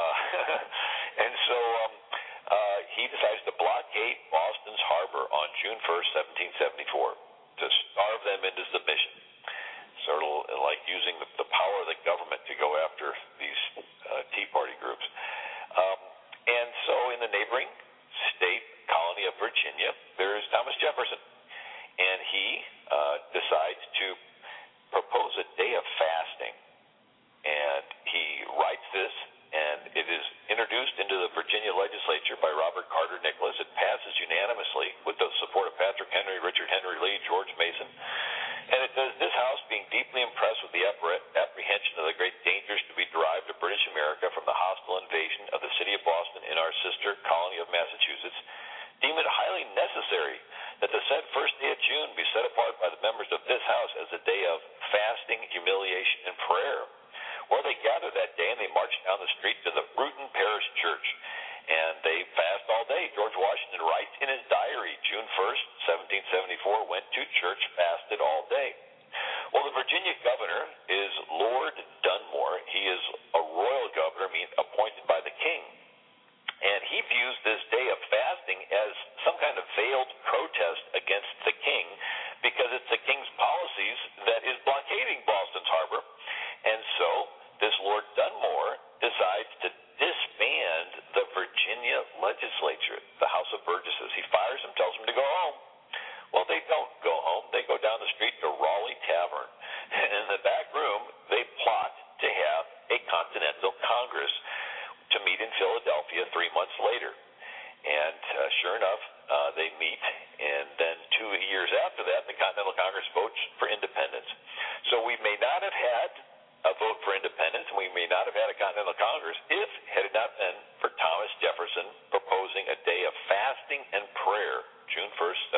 And so he decides to blockade Boston's harbor on June 1st, 1774, to starve them into submission. Sort of like using the power of the government to go after these Tea Party groups. And so in the neighboring state colony of Virginia, there is Thomas Jefferson. And he decides to propose a day of fasting. And he writes this, and it is introduced into the Virginia legislature by Robert Carter Nicholas. It passes unanimously with the support of Patrick Henry, Richard Henry Lee, George Mason. And it says, this House, being deeply impressed with the apprehension of the great dangers to be derived to British America from the hostile invasion of the city of Boston in our sister colony of Massachusetts, deem it highly necessary that the said first day of June be set apart by the members of this House as a day of fasting, humiliation, and prayer. Well, they gathered that day, and they marched down the street to the Bruton Parish Church, and they fast all day. George Washington writes in his diary, June 1st, 1774, went to church, fasted all day. Well, the Virginia governor is Lord Dunmore. He is a royal governor, appointed by the king. And he views this day of fasting as some kind of veiled protest against the king, because it's the king's policies that is blockading Boston's harbor. And so this Lord Dunmore decides to disband the Virginia legislature, the House of Burgesses. He fires them, tells them to go home. Well, they don't go home. They go down the street to Raleigh Tavern. And in the back room, they plot to have a Continental Congress to meet in Philadelphia 3 months later. And sure enough, they meet. And then 2 years after that, the Continental Congress votes for independence. So we may not have had a vote for independence, and we may not have had a Continental Congress if it had not been for Thomas Jefferson proposing a day of fasting and prayer, June 1st,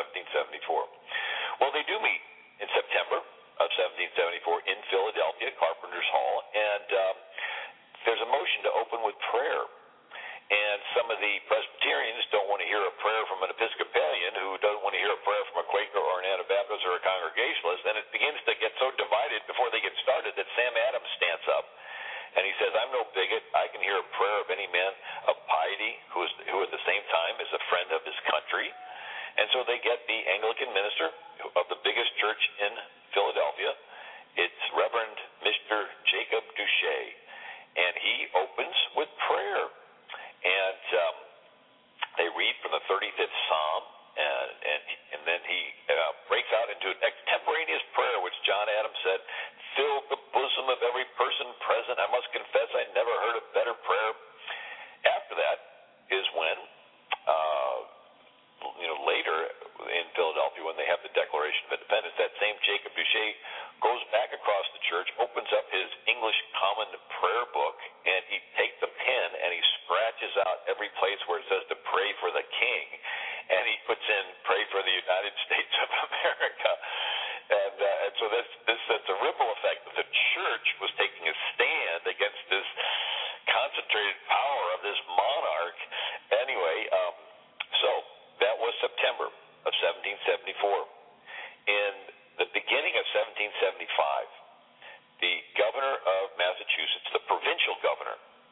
1774. Well, they do meet in September of 1774 in Philadelphia, Carpenter's Hall, and there's a motion to open with prayer. And some of the Presbyterians don't want to hear a prayer from an Episcopalian who doesn't want to hear a prayer from a Quaker or an Anabaptist or a Congregationalist, and it begins to get so divided before they get started that Sam Adams stands up. And he says, I'm no bigot. I can hear a prayer of any man of piety who at the same time is a friend of his country. And so they get the Anglican minister of the biggest church in Philadelphia. It's Reverend Mr. Jacob Duché, and he opens with prayer. And they read from the 35th Psalm, and then he breaks out into an extemporaneous prayer, which John Adams said, filled the bosom of every person present. I must confess I never heard a better prayer. After that is when, later in Philadelphia, when they have the Declaration of Independence, that same Jacob Duché goes back across the church, opens up his English Common Prayer book, and he takes a pen and he scratches out every place where it says to pray for the king, and he puts in pray for the United States of America. And so this sets a ripple effect that the church was taking a stand against this concentrated power of this monarch. Anyway, so that was September of 1774. In the beginning of 1775, the governor of Massachusetts, the provincial governor,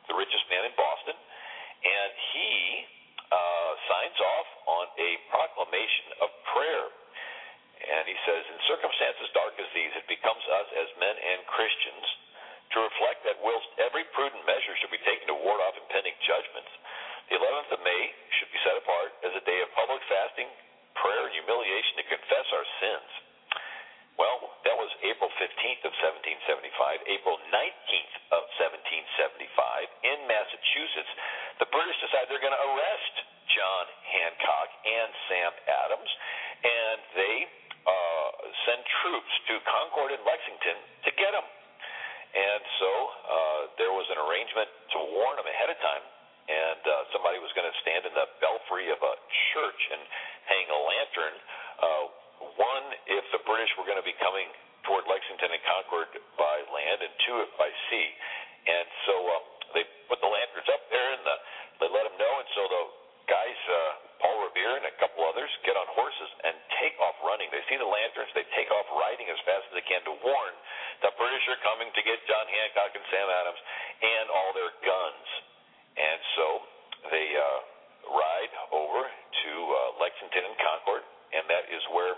the richest man in Boston, and he signs off on a proclamation of prayer. And he says, in circumstances dark as these, it becomes us as men and Christians to reflect that whilst every prudent measure should be taken to ward off impending judgments, the 11th of May should be set apart as a day of public fasting, prayer, and humiliation to confess our sins. Well, that was April 15th of 1775. April 19th of 1775, in Massachusetts, the British decide they're going to arrest John Hancock and Sam Adams, and they send troops to Concord and Lexington to get them. And so there was an arrangement to warn them ahead of time, and somebody was going to stand in the belfry of a church and hang a lantern, one, if the British were going to be coming toward Lexington and Concord by land, and two, if by sea. And so they put the lanterns up there, and they let them know, and so the guys, Paul Revere and a couple others, get on horses and take off running. They see the lanterns, they take off riding as fast as they can to warn the British are coming to get John Hancock and Sam Adams and all their guns. And so they ride over to Lexington and Concord, and that is where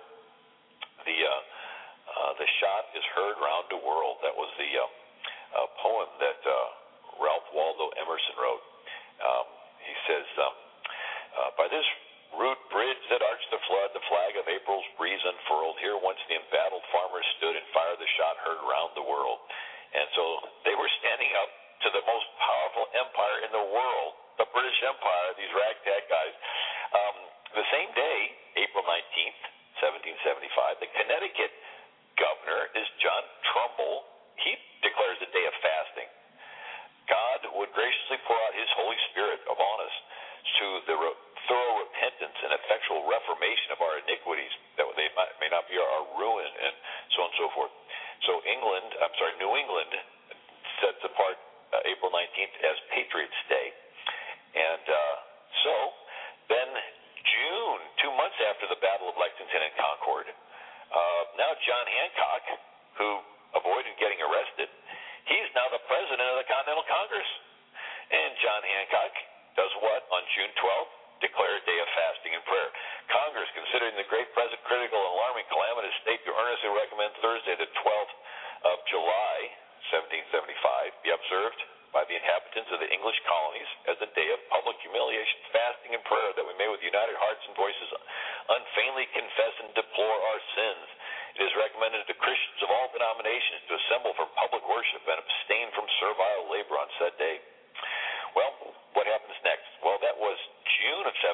the shot is heard round the world. That was the poem that Ralph Waldo Emerson wrote. He says, by this rude bridge that arched the flood, the flag of April's breeze unfurled. Here once the embattled farmers stood and fired the shot heard round the world. And so they were standing up to the most powerful empire in the world, the British Empire, these ragtag guys. The same day, April 19th, 1775, the Connecticut governor is John Trumbull. He declares a day of fasting. God would graciously pour out his Holy Spirit upon us to the thorough repentance and effectual reformation of our iniquities, that they may not be our ruin, and so on and so forth. So New England sets apart April 19th as Patriots' Day. And so then June, 2 months after the Battle of Lexington and Concord, now John Hancock, who avoided getting arrested, he's now the president of the Continental Congress. And John Hancock does what on June 12th? Declare a day of fasting and prayer. Congress, considering the great present critical and alarming calamitous state, to earnestly recommend Thursday, the 12th of July, 1775, be observed by the inhabitants of the English colonies as a day of public humiliation, fasting, and prayer, that we may with united hearts and voices unfeignedly confess and deplore our sins. It is recommended to Christians of all denominations to assemble for public worship and abstain from servile labor on said day. Well, what happens next? Well, that was June of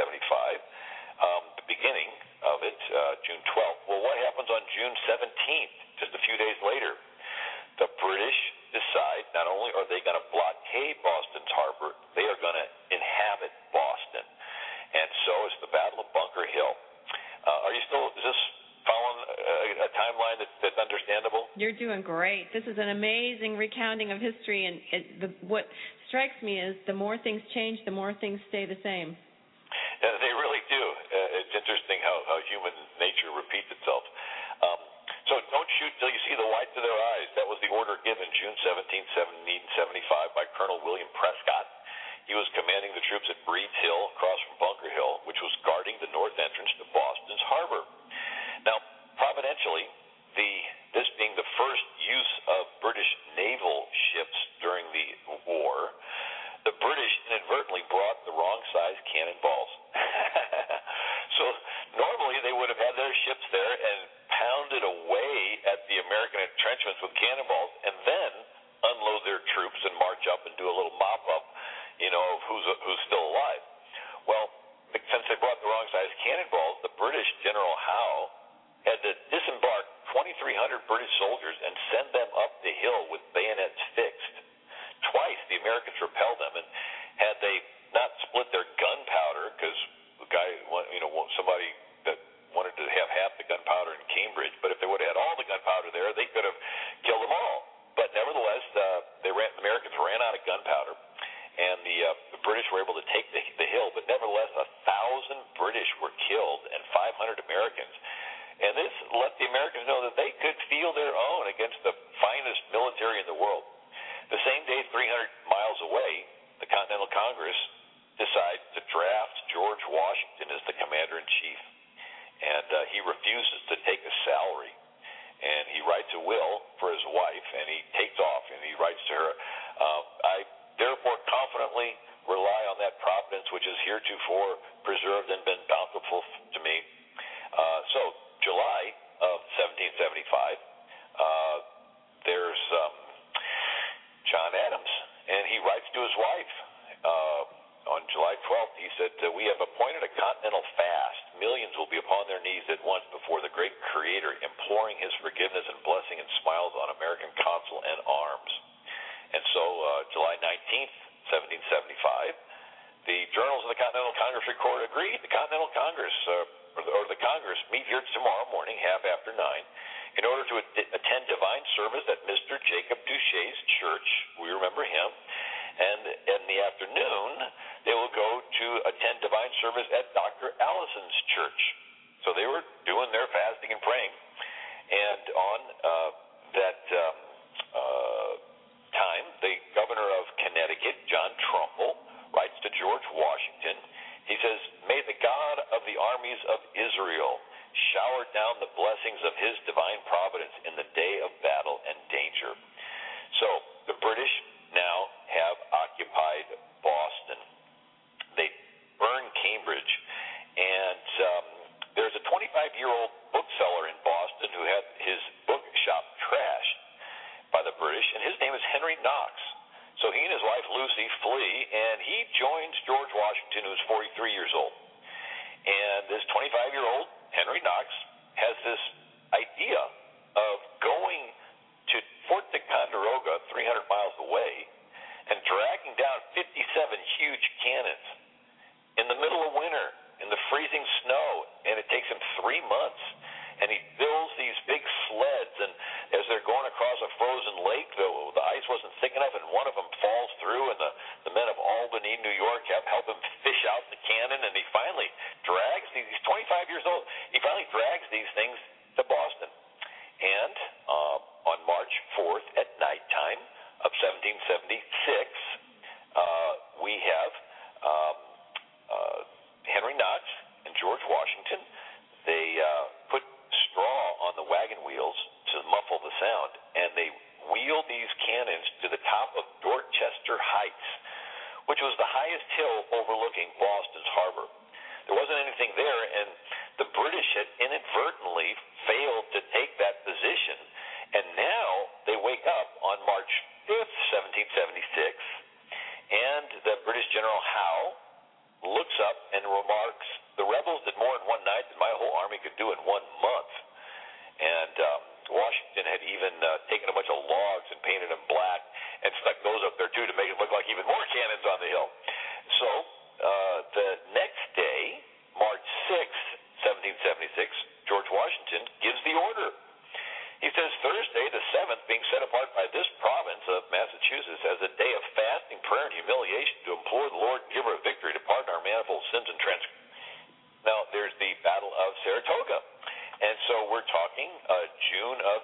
1775, the beginning of it, June 12th. Well, what happens on June 17th, just a few days later? The British decide not only are they going to blockade Boston's harbor, they are going to inhabit Boston. And so it's the Battle of Bunker Hill. Is this following a timeline that's understandable? You're doing great. This is an amazing recounting of history, and what strikes me is the more things change, the more things stay the same. Yeah, they really do. It's interesting how human nature repeats itself. So don't shoot till you see the whites of their eyes. That was the order given June 17, 1775 by Colonel William Prescott. He was commanding the troops at Breed's Hill, across from Bunker Hill, which was guarding the north entrance to Boston's harbor. Now, providentially, this being the first use of British naval ships during the war, the British inadvertently brought the wrong size cannonballs. So normally they would have had their ships there and pounded away at the American entrenchments with cannonballs, and then unload their troops and march up and do a little mop-up, of who's still alive. Well, since they brought the wrong size cannonballs, the British General Howe had to disembark 2,300 British soldiers and send them up the hill with bayonets fixed. Twice the Americans repelled them, and had they not split their gunpowder, because the guy, somebody that wanted to have half the gunpowder in Cambridge, but if they would have had all the gunpowder there, they could have killed them all. But nevertheless, the Americans ran out of gunpowder, and the British were able to take the hill. But nevertheless, 1,000 British were killed and 500 Americans. And this let the Americans know that they could feel their own against the finest military in the world. The same day, 300 miles away, the Continental Congress decides to draft George Washington as the commander-in-chief. And he refuses to take a salary. And he writes a will for his wife, and he takes off, and he writes to her, I therefore confidently rely on that providence which is heretofore preserved and been bountiful to me. So July of 1775, there's John Adams, and he writes to his wife. On July 12th, he said, we have appointed a continental fast. Millions will be upon their knees at once before the great Creator, imploring his forgiveness and blessing and smiles on American consul and arms. And so July 19th, 1775, the journals of the Continental Congress record, agreed, the Continental Congress, or the Congress, meet here tomorrow morning, 9:30, in order to attend divine service at Mr. Jacob Duchesne's church. We remember him. And in the afternoon, they will go to attend divine service at Dr. Allison's church. So they were doing their fasting and praying. And on that time, the governor of Connecticut, John Trumbull, writes to George Washington. He says, may the God of the armies of Israel shower down the blessings of his divine providence in the day of battle and danger. So the British now have occupied Boston. They burned Cambridge, and there's a 25-year-old bookseller in Boston who had his bookshop trashed by the British, and his name is Henry Knox. So he and his wife Lucy flee, and he joins George Washington, who's 43 years old. And this 25-year-old Henry Knox has this idea of going to Fort Ticonderoga, 300 miles away, and dragging down 57 huge cannons in the middle of winter, in the freezing snow, and it takes him 3 months. And he builds these big sleds, and as they're going across a frozen lake, the ice wasn't thick enough, and one of them falls through, and the men of Albany, New York, help him fish out the cannon, and he finally drags, he's 25 years old, he finally drags these things to Boston. And on March 4th at nighttime of 1776, we have Henry Knox and George Washington. They put straw on the wagon wheels to muffle the sound, and they wheeled these cannons to the top of Dorchester Heights, which was the highest hill overlooking Boston's harbor. There wasn't anything there, and the British had inadvertently failed to take that position, and now they wake up on March 5th, 1776, and the British General Howe looks up and remarks, the rebels did more in one night than my whole army could do in 1 month. And Washington had even taken a bunch of logs and painted them black and stuck those up there too to make it look like even more cannons on the hill. So the next day, March 6th, 1776, George Washington gives the order. He says, Thursday, the 7th, being set apart by this province of Massachusetts as a day of fasting, prayer, and humiliation to implore the Lord, giver of victory, to pardon our manifold sins and transgressions. Now, there's the Battle of Saratoga. And so we're talking June of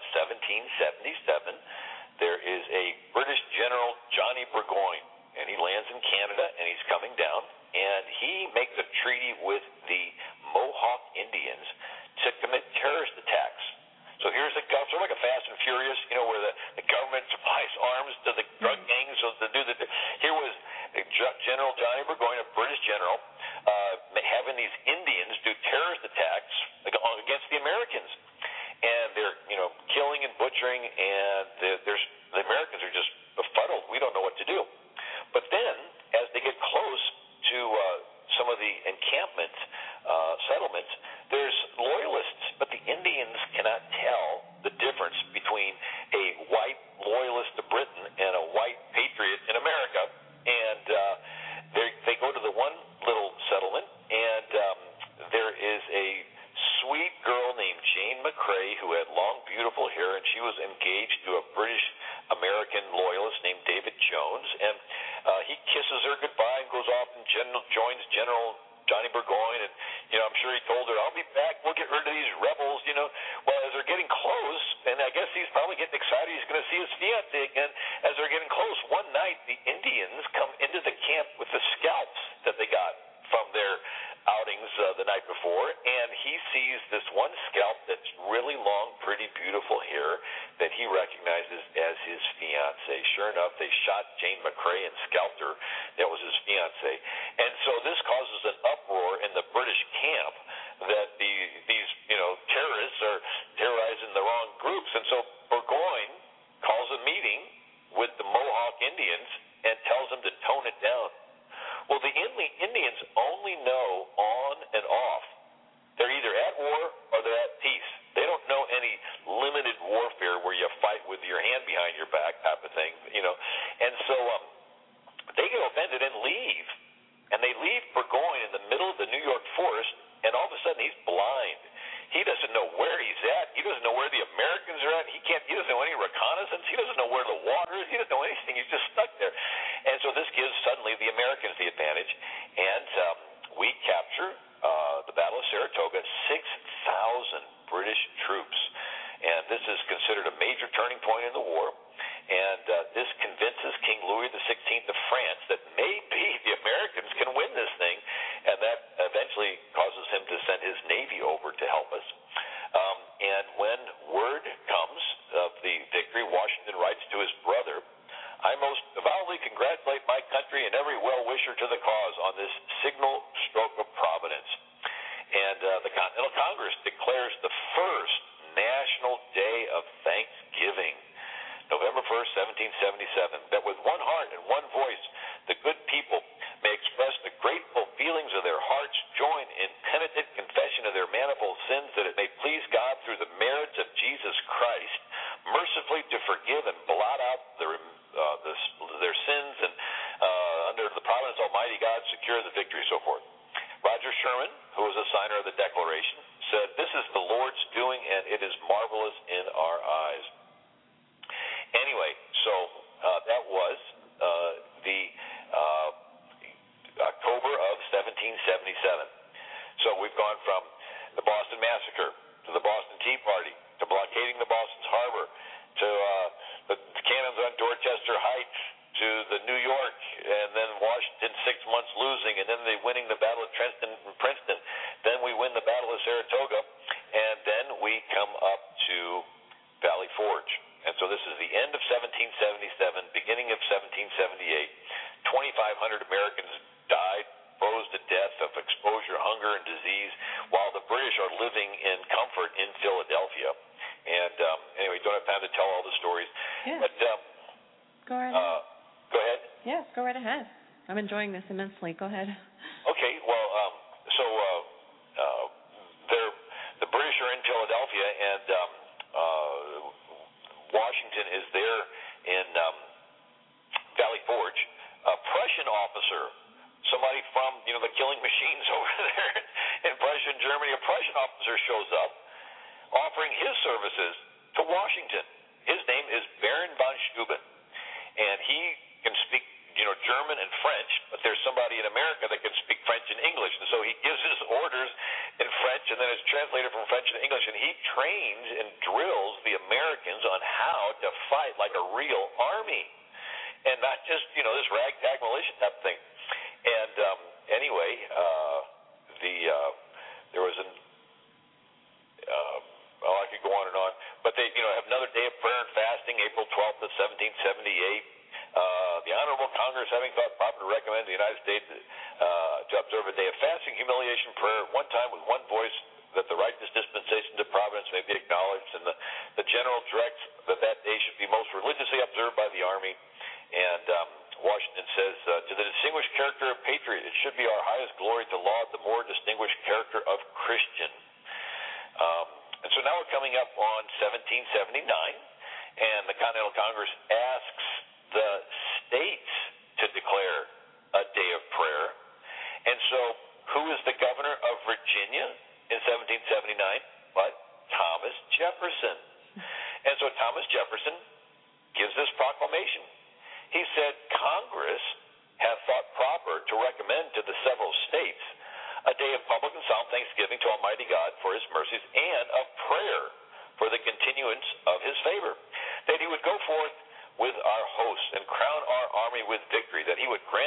1777. There is a British General, Johnny Burgoyne, and he lands in Canada, and he's coming down, and he makes a treaty with the Mohawk Indians to commit terrorist attacks. So here's sort of like a Fast and Furious, where the government supplies arms to the drug gangs. So to do here was General Johnny Burgoyne, a British general, having these Indians do terrorist attacks against the Americans, and they're killing and butchering, and the Americans are just befuddled. We don't know what to do. But then, as they get close to some of the encampment settlements, there's loyalists, but the Indians cannot tell the difference between a white loyalist to Britain and a white patriot in America. And they go to the one little settlement, and there is a sweet girl named Jane McCrae who had long, beautiful hair, and she was engaged to a British-American loyalist named David Jones. And he kisses her goodbye and goes off and joins General Johnny Burgoyne, and I'm sure he told her, I'll be back, we'll get rid of these rebels, Well, as they're getting close, and I guess he's probably getting excited, he's going to see his fiancée again, as they're getting close, one night the Indians come into the camp with the scalps that they got from their outings the night before, and he sees this one scalp that's really long, pretty beautiful hair that he recognizes as his fiancée. Sure enough, they shot Jane McCrae and scalped her. That was his fiancée. And so this causes an uproar in the British camp that these terrorists are terrorizing the wrong groups. And so Burgoyne calls a meeting with the Mohawk Indians and tells them to tone it down. Well, the Indians only know on and off. They're either at war or they're at peace. They don't know any limited warfare where you fight with your hand behind your back type of thing, And so they get offended and leave. And they leave Burgoyne in the middle of the New York forest, and all of a sudden he's blind. He doesn't know where he's at. He doesn't know where the Americans are at. He doesn't know any reconnaissance. He doesn't know where the water is. He doesn't know anything. He's just stuck there. And so this gives suddenly the Americans the advantage. And we capture the Battle of Saratoga, 6,000 British troops. And this is considered a major turning point in the war. And this convinces King Louis XVI of France that maybe the Americans can win this thing, and that eventually causes him to send his navy over to help us. And when word comes of the victory, Washington writes to his brother, "I most avowedly congratulate my country and every well-wisher to the cause on this signal stroke of Providence." And the Continental Congress declares the first National Day of Thanksgiving, November 1st, 1777, that with one heart and one voice, the good people may express the grateful feelings of their hearts, join in penitent confession of their manifold sins, that it may please God through the merits of Jesus Christ, mercifully to forgive and blot out their sins, and under the providence of Almighty God, secure the victory, so forth. Roger Sherman, who was a signer of the Declaration, said, "This is the Lord's doing, and it is marvelous in our eyes." Anyway, so that was the October of 1777. So we've gone from the Boston Massacre to the Boston Tea Party to blockading the Boston Harbor to the cannons on Dorchester Heights to the New York, and then Washington 6 months losing, and then they winning the Battle of Trenton and Princeton. Then we win the Battle of Saratoga, and then we come up to Valley Forge. And so this is the end of 1777, beginning of 1778. 2,500 Americans died, froze to death of exposure, hunger, and disease, while the British are living in comfort in Philadelphia. And anyway, don't have time to tell all the stories. Yes. But go right ahead. Go ahead. Yes, go right ahead. I'm enjoying this immensely. Go ahead. Okay. Well, the British are in Philadelphia, and Washington is there in Valley Forge. A Prussian officer, somebody from the killing machines over there in Prussia and Germany, a Prussian officer shows up offering his services to Washington. His name is Baron von Steuben, and he can speak German and French, but there's somebody in America that can speak French and English, and so he gives his orders in French, and then it's translated from French to English, and he trains and drills the Americans on how to fight like a real army, and not just this ragtag militia type thing. And anyway, there was I could go on and on, but they have another day of prayer and fasting, April 12th of 1778. The Honorable Congress, having thought proper to recommend the United States to observe a day of fasting, humiliation, prayer, at one time with one voice, that the righteous dispensation to Providence may be acknowledged, and the general directs that day should be most religiously observed by the Army. And Washington says, to the distinguished character of patriot, it should be our highest glory to laud the more distinguished character of Christian. And so now we're coming up on 1779, and the Continental Congress asks the states to declare a day of prayer. And so who is the governor of Virginia in 1779? But Thomas Jefferson. And so Thomas Jefferson gives this proclamation. He said, Congress have thought proper to recommend to the several states a day of public and solemn thanksgiving to Almighty God for his mercies, and of prayer for the continuance of his favor, that he would go forth with our hosts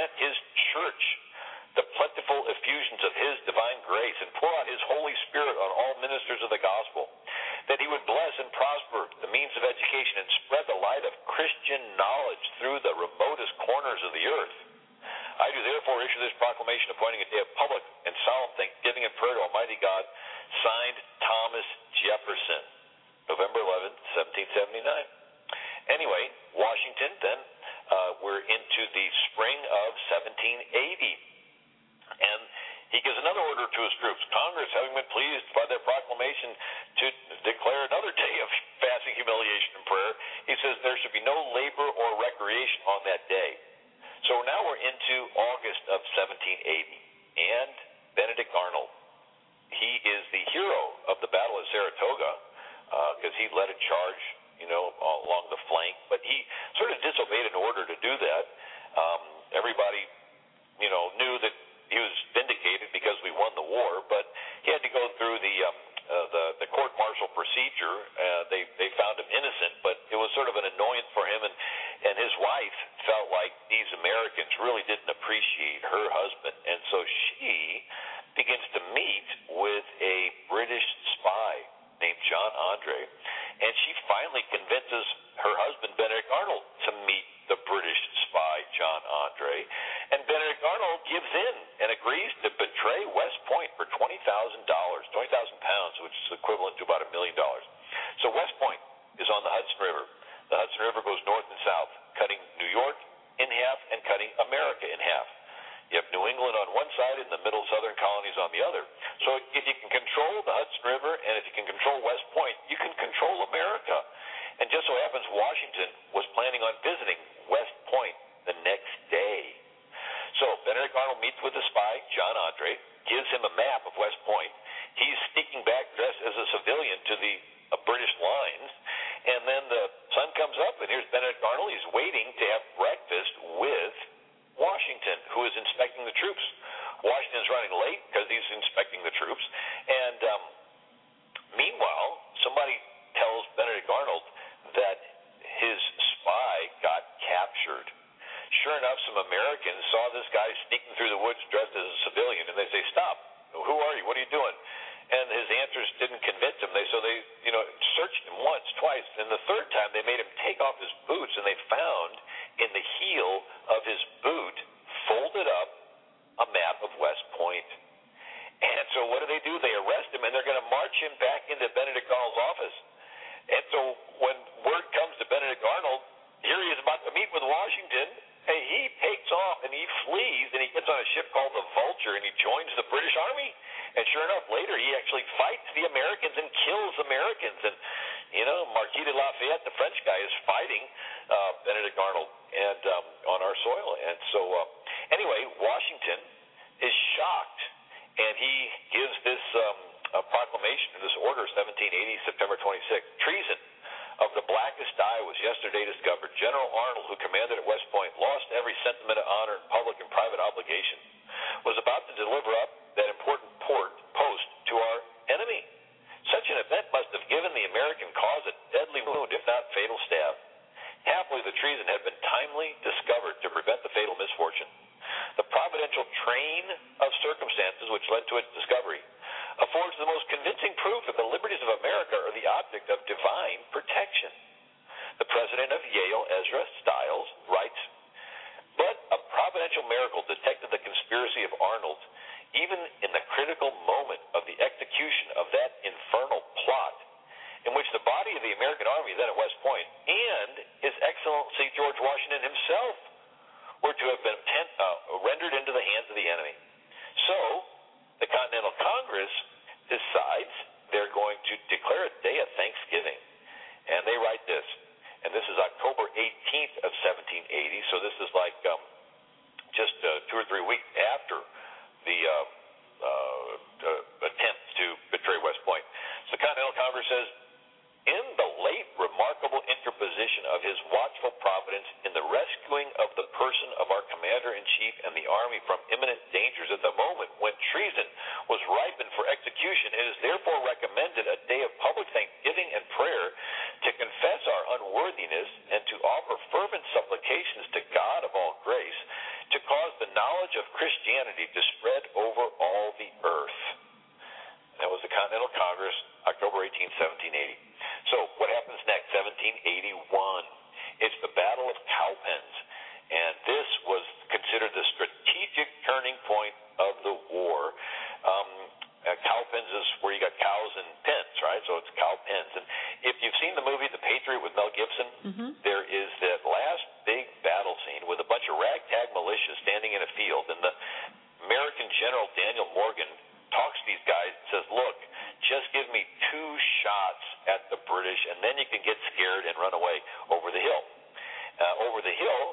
grant his church the plentiful effusions of his divine grace and pour out his Holy Spirit on all ministers of the gospel, that he would bless and prosper the means of education and spread the light of Christian knowledge through the remotest corners of the earth. I do therefore issue this proclamation appointing a day of public and solemn thanksgiving and prayer to Almighty God, signed Thomas Jefferson, November 11th, 1779. Anyway, Washington, then we're into the spring of 1780. And he gives another order to his troops. Congress, having been pleased by their proclamation to declare another day of fasting, humiliation, and prayer, he says there should be no labor or recreation on that day. So now we're into August of 1780, and Benedict Arnold, he is the hero of the Battle of Saratoga because he led a charge, along the flank, but he sort of disobeyed an order to do that. Everybody, knew that he was vindicated because we won the war, but he had to go through the court-martial procedure. They found him innocent, but it was sort of an annoyance for him, and his wife felt like these Americans really didn't appreciate her husband, and so she begins to meet with a British spy named John Andre, and she finally convinces her husband, Benedict Arnold, to meet the British spy, John Andre, and Benedict Arnold gives in and agrees to betray West Point for $20,000, 20,000 pounds, which is equivalent to about $1 million. So West Point is on the Hudson River. The Hudson River goes north and south, cutting New York in half and cutting America in half. You have New England on one side and the middle southern colonies on the other. So if you can control the Hudson River and if you can control West Point, you can control America. And just so happens Washington was planning on visiting West Point the next day. So Benedict Arnold meets with the spy, John Andre, gives him a map of West Point. He's sneaking back dressed as a civilian to the British lines, and then the sun comes up, and here's Benedict Arnold. He's waiting to have breakfast with Washington, who is inspecting the troops. Washington's running late because he's inspecting the troops, and meanwhile, somebody tells Benedict Arnold that his spy got captured. Sure enough, some Americans saw this guy sneaking through the woods dressed as a civilian, and they say, "Stop! Who are you? What are you doing?" And his answers didn't convince him. So they searched him once, twice, and the third time they made him take off his boots, and they found in the heel of his boot, folded up, a map of West Point. And so what do? They arrest him, and they're going to march him back into Benedict Arnold's office. And so when word comes to Benedict Arnold, here he is about to meet with Washington, and he takes off and he flees, and he gets on a ship called the Vulture, and he joins the British Army. And sure enough, later he actually fights the Americans and kills Americans. And, Marquis de Lafayette, the French guy, is fighting Benedict Arnold and on our soil. And so, anyway, Washington is shocked, and he gives this proclamation, this order, 1780, September 26th. Treason of the blackest dye was yesterday discovered. General Arnold, who commanded at West Point, lost every sentiment of honor in public and private obligation, was about to deliver up that important post to our enemy. Such an event must have given the American cause a deadly wound, if not fatal stab. Happily, the treason had been timely discovered to prevent the fatal misfortune. The providential train of circumstances which led to its discovery affords the most convincing proof that the liberties of America are the object of divine protection. The president of Yale, Ezra Stiles, writes, "But a providential miracle detected the conspiracy of Arnold, even in the critical moment of the execution of that infernal plot, in which the body of the American army then at West Point and His Excellency George Washington himself were to have been rendered into the hands of the enemy." So, the Continental Congress decides they're going to declare a day of Thanksgiving. And they write this, and this is October 18th of 1780, so this is like just 2 or 3 weeks after the attempt to betray West Point. So the Continental Congress says, "In the late remarkable interposition of his watchful providence in the rescuing of the person of our commander-in-chief and the army from imminent dangers at the moment when treason was ripened for execution, it is therefore recommended a day of public thanksgiving and prayer to confess our unworthiness and to offer fervent supplications to God of all grace to cause the knowledge of Christianity to spread over all the earth. That was the Continental Congress, October 18, 1780. So what happens next? 1781. It's the Battle of Cowpens. And this was considered the strategic turning point of the war. Cowpens is where you got cows and pens, right? So it's cowpens. And if you've seen the movie The Patriot with Mel Gibson, there is that last big battle scene with a bunch of ragtag militia standing in a field. And the American General Daniel Morgan talks to these guys and says, look, just give me 2 shots at the British, and then you can get scared and run away over the hill. Over the hill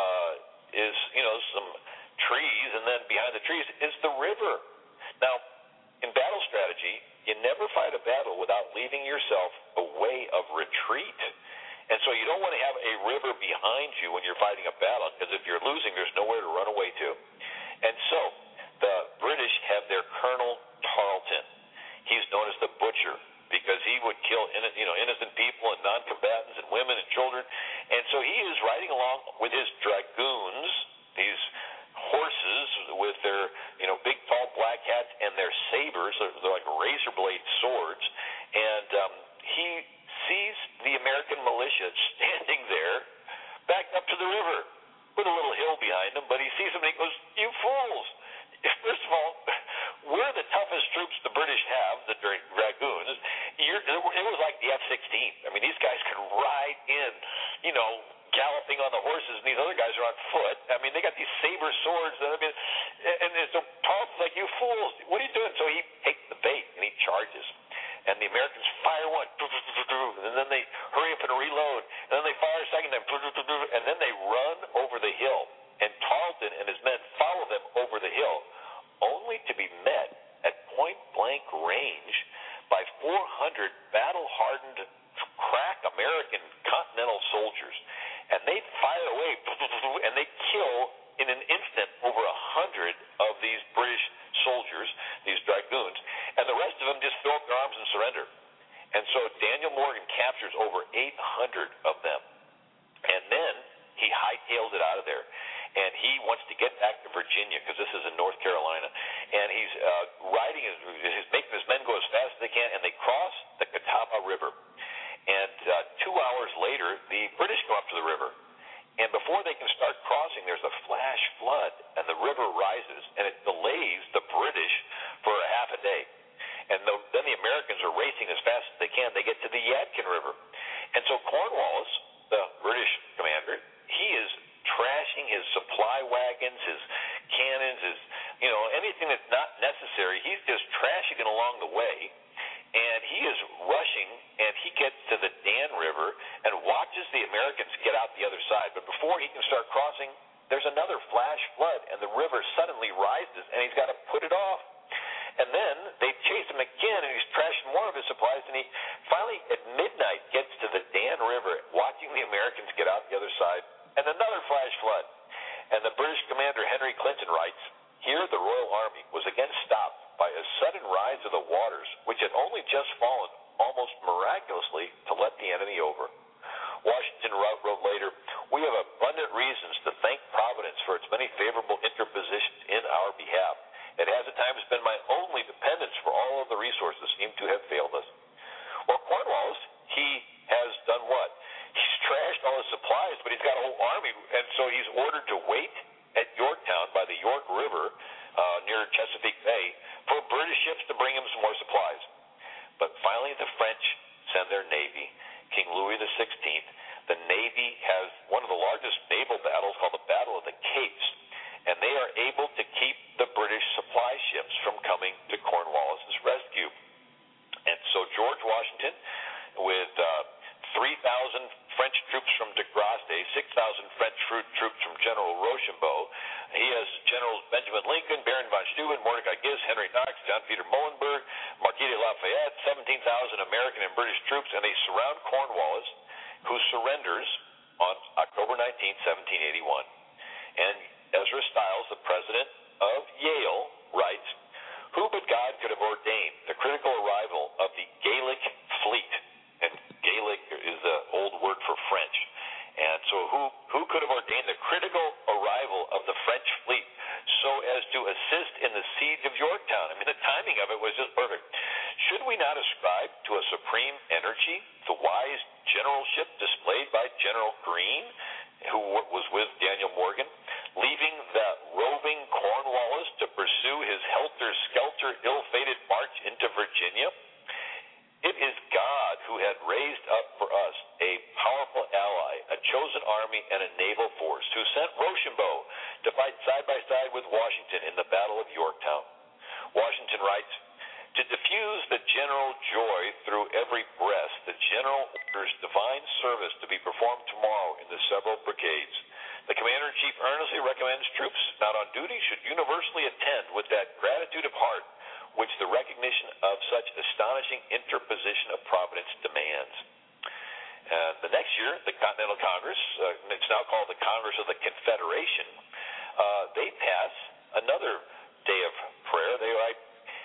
is, some trees, and then behind the trees is the river. Now, in battle strategy, you never fight a battle without leaving yourself a way of retreat. And so you don't want to have a river behind you when you're fighting a battle, because if you're losing, there's nowhere to run away to. And so the British have their Colonel Tarleton. He's known as the Butcher because he would kill innocent people and non-combatants and women and children. And so he is riding along with his dragoons, these horses with their big tall black hats and their sabers. They're like razor blade swords. And he sees the American militia standing there backed up to the river with a little hill behind them, but he sees them and he goes, you fools! First of all, we're the toughest troops the British have, the dragoons. It was like the F-16. I mean, these guys can ride in, galloping on the horses, and these other guys are on foot. I mean, they got these saber swords. And so Tarleton's like, you fools, what are you doing? So he takes the bait, and he charges. And the Americans fire one, and then they hurry up and reload, and then they fire a second time, and then they run over the hill. And Tarleton and his men follow them over the hill, only to be met at point-blank range by 400 battle-hardened, crack American Continental soldiers. And they fire away, and they kill in an instant over 100 of these British soldiers, these dragoons, and the rest of them just throw up their arms and surrender. And so Daniel Morgan captures over 800 of them. And then he hightails it out of there. And he wants to get back to Virginia because this is in North Carolina. And he's he's making his men go as fast as they can, and they cross the Catawba River. And 2 hours later, the British come up to the river. And before they can start crossing, there's a flash flood, and the river rises, and it delays the British for a half a day. And then the Americans are racing as fast as they can. They get to the Yadkin River. And so Cornwallis, the British commander, he is trashing his supply wagons, his cannons, his anything that's not necessary. He's just trashing it along the way, and he is rushing, and he gets to the Dan River and watches the Americans get out the other side. But before he can start crossing, there's another flash flood, and the river suddenly rises, and he's got to put it off. And then they chase him again, and he's trashing more of his supplies, and he finally at midnight gets to the Dan River, watching the Americans get out the other side. And another flash flood. And the British commander, Henry Clinton, writes, here the Royal Army was again stopped by a sudden rise of the waters, which had only just fallen almost miraculously to let the enemy over. Washington wrote later, we have abundant reasons to thank Providence for its many favorable interpositions in our behalf. It has at times been my only dependence, for all of the resources seem to have failed us. Well, Cornwallis, he has done what? He's trashed all his supplies, but he's got a whole army, and so he's ordered to wait at Yorktown by the York River near Chesapeake Bay for British ships to bring him some more supplies. But finally the French send their navy. King Louis XVI, the Navy has one of the largest naval battles called the Battle of the Capes, and they are able to keep the British supply ships from coming to Cornwallis's rescue. And so George Washington, with 3,000 French troops from de Grasse, 6,000 French troops from General Rochambeau. He has Generals Benjamin Lincoln, Baron von Steuben, Mordecai Gist, Henry Knox, John Peter Muhlenberg, Marquis de Lafayette, 17,000 American and British troops, and they surround Cornwallis, who surrenders on October 19, 1781. And Ezra Stiles, the president of Yale, writes, who but God could have ordained the critical arrival of the Gallic fleet? And Gaelic is the old word for French. And so who could have ordained the critical arrival of the French as to assist in the siege of Yorktown. I mean, the timing of it was just perfect. Should we not ascribe to a supreme energy the wise generalship displayed by General Greene, who was with Daniel Morgan, leaving the roving Cornwallis to pursue his helter-skelter, ill-fated march into Virginia? It is God who had raised up for us a powerful ally, a chosen army, and a naval force, who sent Rochambeau to fight side by side with Washington in the Battle of Yorktown. Washington writes, "To diffuse the general joy through every breast, the general orders divine service to be performed tomorrow in the several brigades. The commander-in-chief earnestly recommends troops not on duty should universally attend with that gratitude of heart which the recognition of such astonishing interposition of Providence demands." The next year, the Continental Congress, it's now called the Congress of the Confederation, they pass another day of prayer. They write,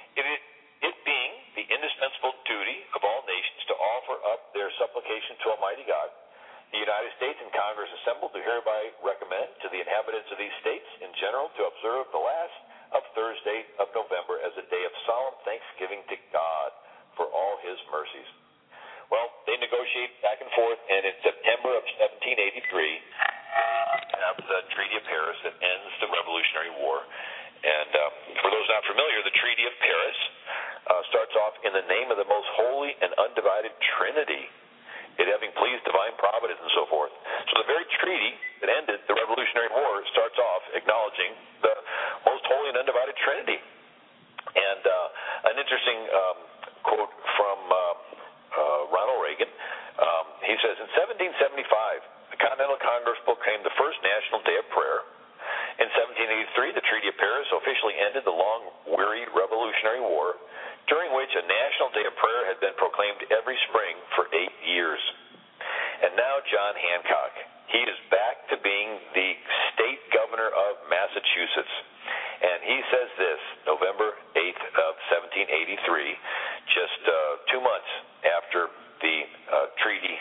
it being the indispensable duty of all nations to offer up their supplication to Almighty God, the United States and Congress assembled do hereby recommend to the inhabitants of these states in general to observe the last of Thursday of November as a day of solemn thanksgiving to God for all his mercies. Well, they negotiate back and forth, and in September of 1783, they have the Treaty of Paris that ends the Revolutionary War. And for those not familiar, the Treaty of Paris starts off in the name of the most holy and undivided Trinity, it having pleased divine providence and so forth. So the very treaty that ended the Revolutionary War starts off acknowledging the most holy and undivided Trinity. And an interesting quote from Ronald Reagan, he says, in 1775, the Continental Congress proclaimed the first National Day of Prayer. In 1783, the Treaty of Paris officially ended the long-wearied Revolutionary War, during which a National Day of Prayer had been proclaimed every spring for 8 years. And now John Hancock. He is back to being the state governor of Massachusetts. And he says this, November 8th of 1783, just 2 months after the Treaty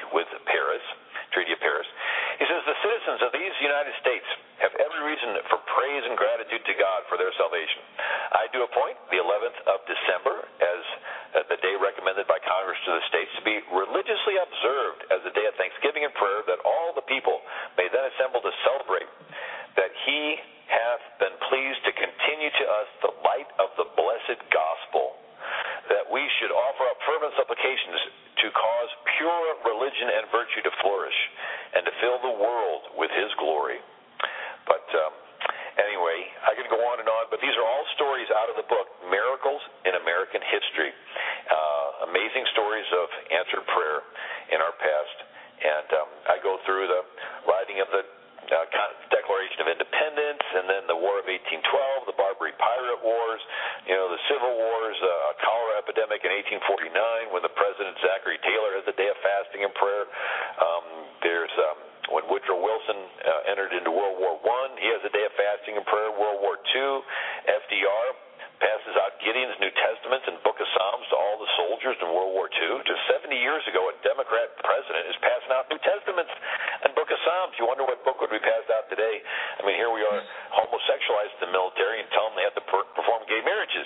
of Paris. He says, the citizens of these United States have every reason for praise and gratitude to God for their salvation. I do appoint the 11th of December as the day recommended by Congress to the states to be religiously observed as a day of thanksgiving and prayer, that all the people may then assemble to celebrate that he hath been pleased to continue to us the light of the blessed gospel, that we should offer up fervent supplications to cause pure religion and virtue to flourish, and to fill the world with his glory. But anyway, I could go on and on, but these are all stories out of the book, Miracles in American History. Amazing stories of answered prayer in our past. And I go through the writing of the Declaration of Independence, and then the War of 1812, the Barbary Pirate Wars, the Civil Wars, cholera epidemic in 1849, when the President Zachary Taylor has a day of fasting and prayer. There's when Woodrow Wilson entered into World War I, he has a day of fasting and prayer. World War II, FDR passes out Gideon's New Testaments and Book of Psalms to all the soldiers in World War II. Just 70 years ago, a Democrat president is passing out New Testaments and Book of Psalms. You wonder what book would be passed out today. I mean, here we are, homosexualized in the military, and tell them they have to perform gay marriages,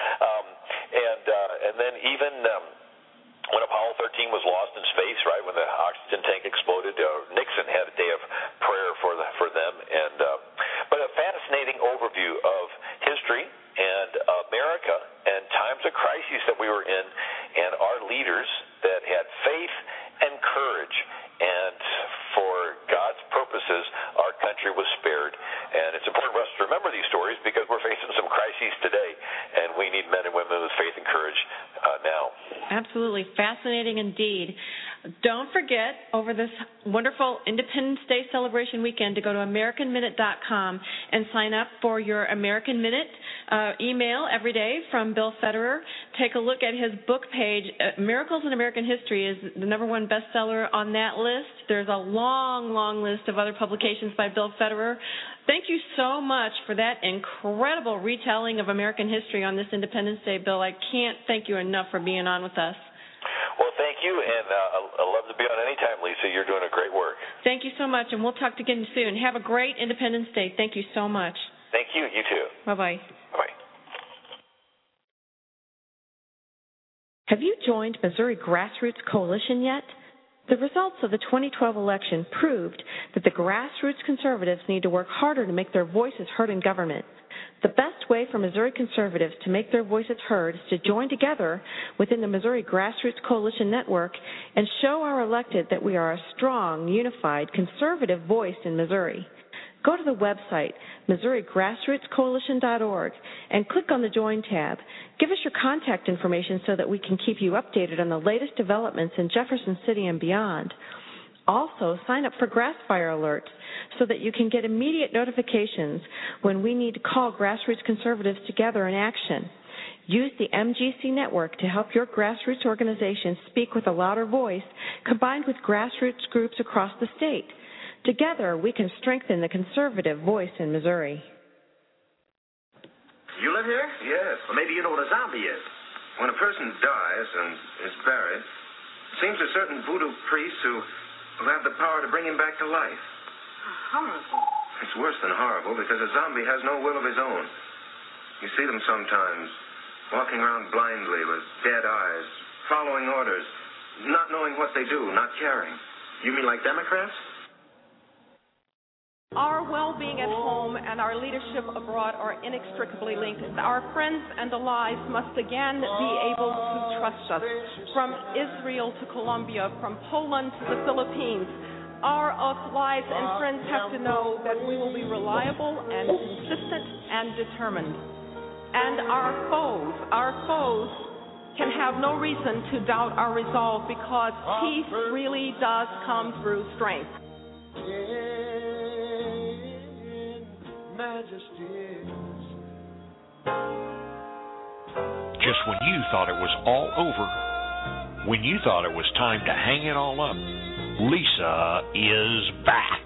And then even when Apollo 13 was lost in space, right, when the oxygen tank exploded, Nixon had a day of prayer for them. And but a fascinating overview of history and America and times of crises that we were in, and our leaders that had faith and courage, and for God's purposes, our country was spared. And it's important for us to remember these stories because we're facing some crises today, and we need men and women with faith and courage now. Absolutely. Fascinating indeed. Don't forget, over this wonderful Independence Day celebration weekend, to go to AmericanMinute.com and sign up for your American Minute email every day from Bill Federer. Take a look at his book page. Miracles in American History is the #1 bestseller on that list. There's a long, long list of other publications by Bill Federer. Thank you so much for that incredible retelling of American history on this Independence Day, Bill. I can't thank you enough for being on with us. Well, thank you, and I'd love to be on any time, Lisa. You're doing a great work. Thank you so much, and we'll talk again soon. Have a great Independence Day. Thank you so much. Thank you. You too. Bye-bye. Bye. Have you joined Missouri Grassroots Coalition yet? The results of the 2012 election proved that the grassroots conservatives need to work harder to make their voices heard in government. The best way for Missouri conservatives to make their voices heard is to join together within the Missouri Grassroots Coalition Network and show our elected that we are a strong, unified, conservative voice in Missouri. Go to the website, MissouriGrassrootsCoalition.org, and click on the Join tab. Give us your contact information so that we can keep you updated on the latest developments in Jefferson City and beyond. Also, sign up for Grassfire alerts so that you can get immediate notifications when we need to call grassroots conservatives together in action. Use the MGC network to help your grassroots organization speak with a louder voice, combined with grassroots groups across the state. Together, we can strengthen the conservative voice in Missouri. You live here? Yes. Well, maybe you know what a zombie is. When a person dies and is buried, it seems there's certain voodoo priests who have the power to bring him back to life. Horrible. It's worse than horrible because a zombie has no will of his own. You see them sometimes walking around blindly with dead eyes, following orders, not knowing what they do, not caring. You mean like Democrats? Our well-being at home and our leadership abroad are inextricably linked. Our friends and allies must again be able to trust us. From Israel to Colombia, from Poland to the Philippines, our allies and friends have to know that we will be reliable and consistent and determined. And our foes can have no reason to doubt our resolve because peace really does come through strength. Just when you thought it was all over, when you thought it was time to hang it all up, Lisa is back.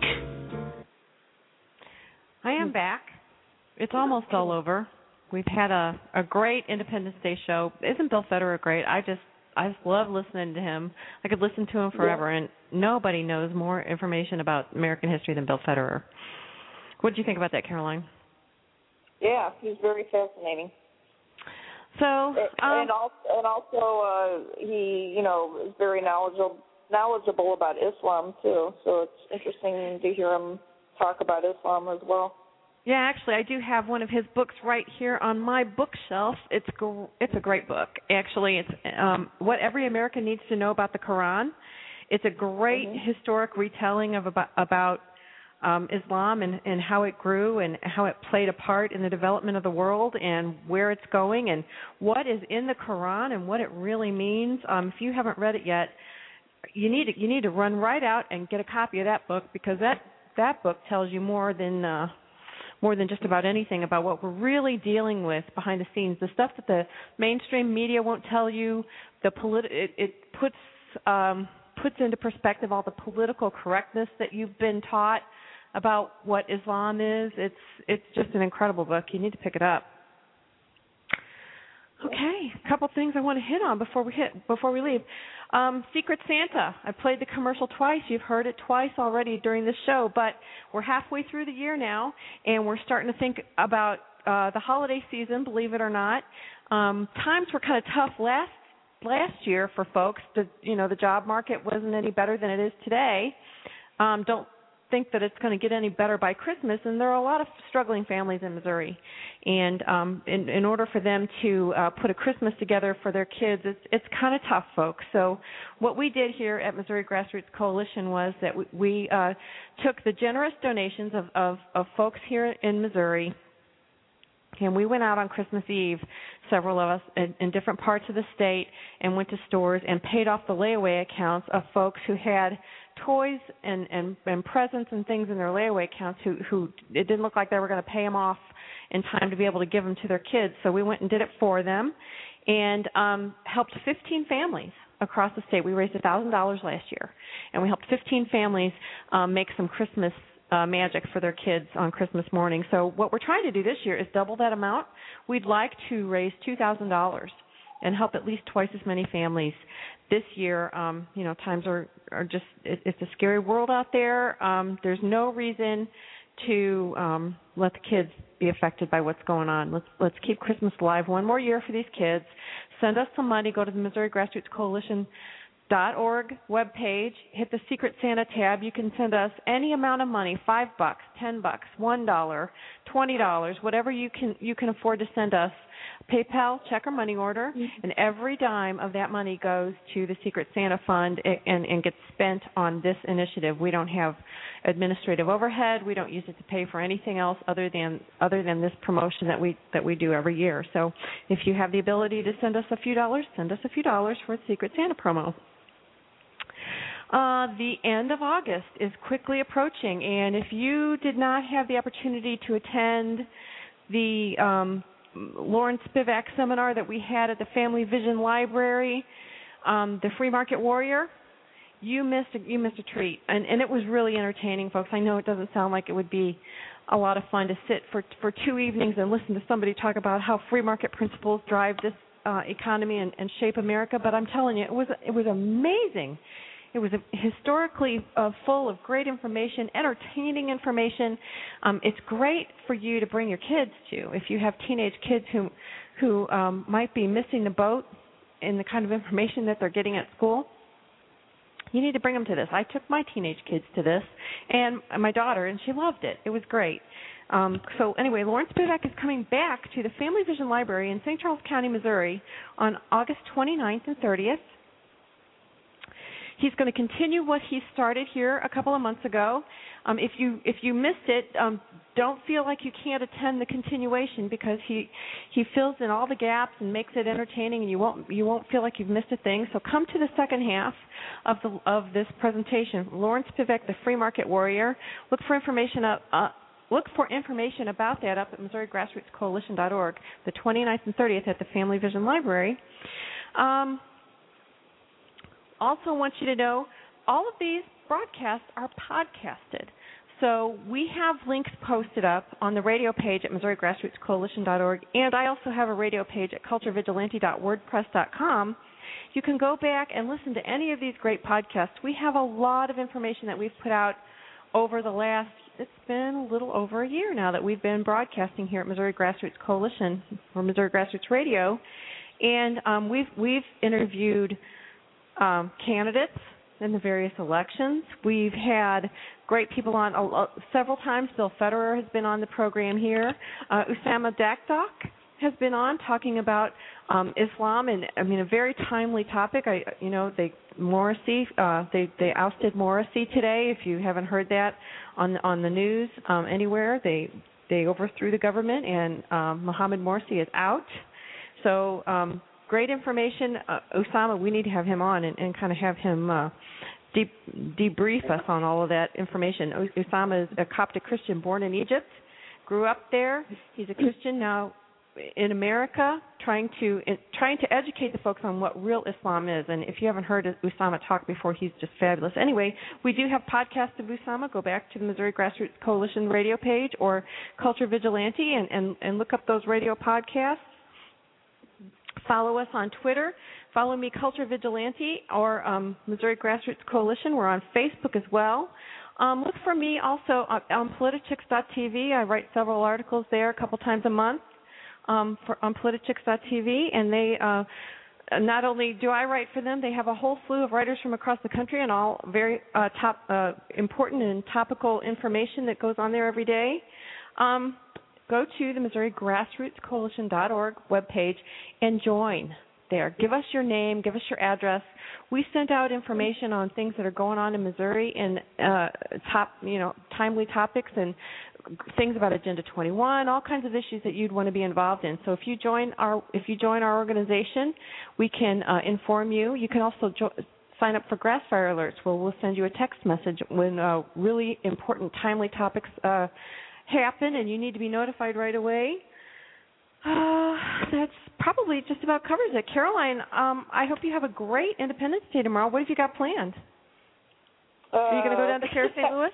I am back. It's almost all over. We've had a great Independence Day show. Isn't Bill Federer great? I just love listening to him. I could listen to him forever, and nobody knows more information about American history than Bill Federer. What did you think about that, Caroline? Yeah, he's very fascinating. So, and also he, is very knowledgeable about Islam too. So it's interesting to hear him talk about Islam as well. Yeah, actually, I do have one of his books right here on my bookshelf. It's a great book. Actually, it's What Every American Needs to Know About the Quran. It's a great historic retelling of about Islam and how it grew and how it played a part in the development of the world and where it's going and what is in the Quran and what it really means. If you haven't read it yet, you need to run right out and get a copy of that book because that book tells you more than just about anything about what we're really dealing with behind the scenes. The stuff that the mainstream media won't tell you, it puts into perspective all the political correctness that you've been taught about what Islam is. It's just an incredible book. You need to pick it up. Okay, a couple things I want to hit on before we leave. Secret Santa. I played the commercial twice. You've heard it twice already during this show, but we're halfway through the year now, and we're starting to think about the holiday season, believe it or not. Times were kind of tough last year for folks. The job market wasn't any better than it is today. Don't think that it's going to get any better by Christmas, and there are a lot of struggling families in Missouri. And in order for them to put a Christmas together for their kids, it's kind of tough, folks. So what we did here at Missouri Grassroots Coalition was that we took the generous donations of folks here in Missouri, and we went out on Christmas Eve, several of us, in different parts of the state, and went to stores and paid off the layaway accounts of folks who had toys and presents and things in their layaway accounts who it didn't look like they were going to pay them off in time to be able to give them to their kids. So we went and did it for them and helped 15 families across the state. We raised $1,000 last year, and we helped 15 families make some Christmas magic for their kids on Christmas morning. So what we're trying to do this year is double that amount. We'd like to raise $2,000 and help at least twice as many families. This year, times are just, it's a scary world out there. There's no reason to let the kids be affected by what's going on. Let's keep Christmas alive one more year for these kids. Send us some money. Go to the Missouri Grassroots Coalition.org webpage. Hit the Secret Santa tab. You can send us any amount of money: $5, $10, $1, $20, whatever you can afford to send us. PayPal, check, or money order, and every dime of that money goes to the Secret Santa Fund and gets spent on this initiative. We don't have administrative overhead. We don't use it to pay for anything else other than this promotion that we do every year. So if you have the ability to send us a few dollars, send us a few dollars for the Secret Santa promo. The end of August is quickly approaching, and if you did not have the opportunity to attend the Lauren Spivak seminar that we had at the Family Vision Library, the Free Market Warrior, you missed a treat, and it was really entertaining, folks. I know it doesn't sound like it would be a lot of fun to sit for 2 evenings and listen to somebody talk about how free market principles drive this economy and shape America, but I'm telling you, it was amazing. It was historically full of great information, entertaining information. It's great for you to bring your kids to. If you have teenage kids who might be missing the boat in the kind of information that they're getting at school, you need to bring them to this. I took my teenage kids to this, and my daughter, and she loved it. It was great. So anyway, Lauren Spivak is coming back to the Family Vision Library in St. Charles County, Missouri on August 29th and 30th. He's going to continue what he started here a couple of months ago. If you missed it, don't feel like you can't attend the continuation, because he fills in all the gaps and makes it entertaining, and you won't feel like you've missed a thing. So come to the second half of this presentation. Lauren Spivak, the Free Market Warrior. Look for information about that up at MissouriGrassrootsCoalition.org, the 29th and 30th at the Family Vision Library. Also want you to know, all of these broadcasts are podcasted. So we have links posted up on the radio page at MissouriGrassrootsCoalition.org, and I also have a radio page at culturevigilante.wordpress.com. You can go back and listen to any of these great podcasts. We have a lot of information that we've put out over the last, it's been a little over a year now that we've been broadcasting here at Missouri Grassroots Coalition, or Missouri Grassroots Radio, and we've interviewed candidates in the various elections. We've had great people on several times. Bill Federer has been on the program here. Usama Dakdok has been on talking about Islam, and I mean, a very timely topic. They ousted Morsi today. If you haven't heard that on the news anywhere, they overthrew the government, and Mohammed Morsi is out. So great information. Usama, we need to have him on and kind of have him debrief us on all of that information. Usama is a Coptic Christian born in Egypt, grew up there. He's a Christian now in America, trying to educate the folks on what real Islam is. And if you haven't heard Usama talk before, he's just fabulous. Anyway, we do have podcasts of Usama. Go back to the Missouri Grassroots Coalition radio page or Culture Vigilante and look up those radio podcasts. Follow us on Twitter. Follow me, Culture Vigilante, or Missouri Grassroots Coalition. We're on Facebook as well. Look for me also on Politichicks.tv. I write several articles there a couple times a month on Politichicks.tv, and they not only do I write for them, they have a whole slew of writers from across the country and all very important and topical information that goes on there every day. Go to the MissouriGrassrootsCoalition.org webpage and join there. Give us your name, give us your address. We send out information on things that are going on in Missouri and timely topics and things about Agenda 21, all kinds of issues that you'd want to be involved in. So if you join our organization, we can inform you. You can also sign up for Grassfire Alerts, where we'll send you a text message when really important, timely topics happen, and you need to be notified right away. That's probably just about covers it. Caroline, I hope you have a great Independence Day tomorrow. What have you got planned? Are you going to go down to Fair St. Louis?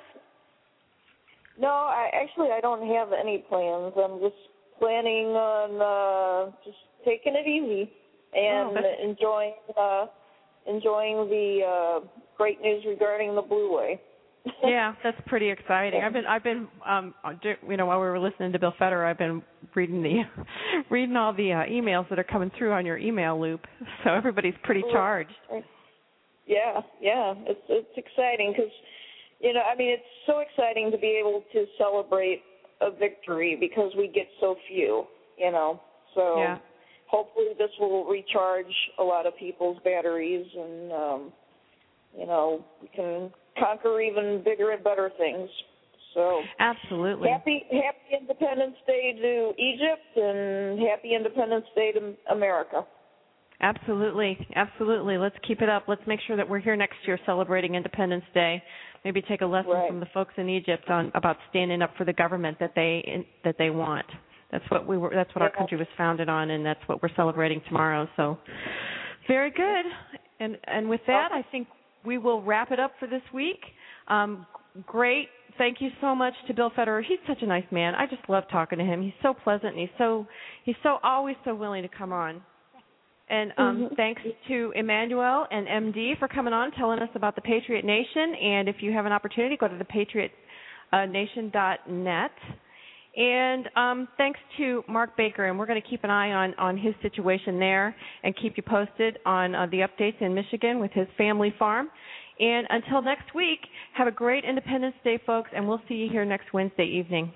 No, I don't have any plans. I'm just planning on just taking it easy and enjoying the great news regarding the Blue Way. Yeah, that's pretty exciting. I've been while we were listening to Bill Federer, I've been reading all the emails that are coming through on your email loop. So everybody's pretty charged. Yeah, it's exciting because, it's so exciting to be able to celebrate a victory because we get so few, So yeah. Hopefully this will recharge a lot of people's batteries and, we can conquer even bigger and better things. So absolutely. Happy Independence Day to Egypt and happy Independence Day to America. Absolutely. Let's keep it up. Let's make sure that we're here next year celebrating Independence Day. Maybe take a lesson from the folks in Egypt about standing up for the government that they want. That's what our country was founded on, and that's what we're celebrating tomorrow. So, very good. And with that, I think we will wrap it up for this week. Great. Thank you so much to Bill Federer. He's such a nice man. I just love talking to him. He's so pleasant, and he's always so willing to come on. And thanks to Emmanuel and MD for coming on, telling us about the Patriot Nation. And if you have an opportunity, go to thepatriotnation.net. And thanks to Mark Baker, and we're going to keep an eye on his situation there and keep you posted on the updates in Michigan with his family farm. And until next week, have a great Independence Day, folks, and we'll see you here next Wednesday evening.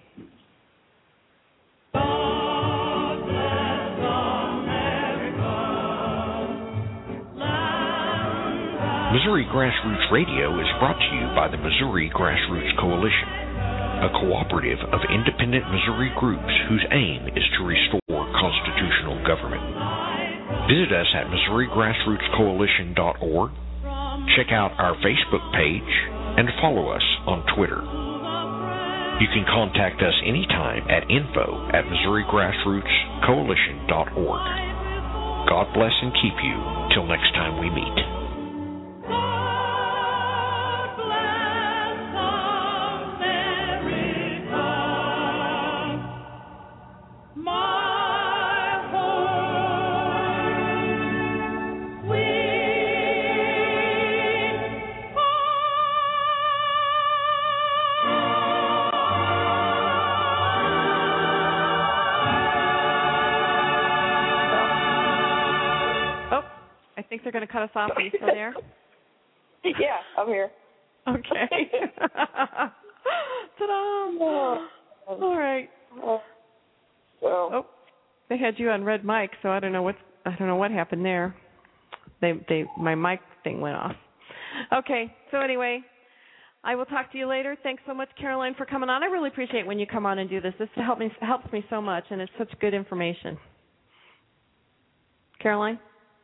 Missouri Grassroots Radio is brought to you by the Missouri Grassroots Coalition, a cooperative of independent Missouri groups whose aim is to restore constitutional government. Visit us at MissouriGrassrootsCoalition.org, check out our Facebook page, and follow us on Twitter. You can contact us anytime at info@MissouriGrassrootsCoalition.org. God bless and keep you till next time we meet. They're going to cut us off. Are you still there? Yeah, I'm here. Okay. Ta-da! All right. They had you on red mic, so I don't know what happened there. My mic thing went off. Okay. So anyway, I will talk to you later. Thanks so much, Caroline, for coming on. I really appreciate when you come on and do this. This helps me so much, and it's such good information. Caroline?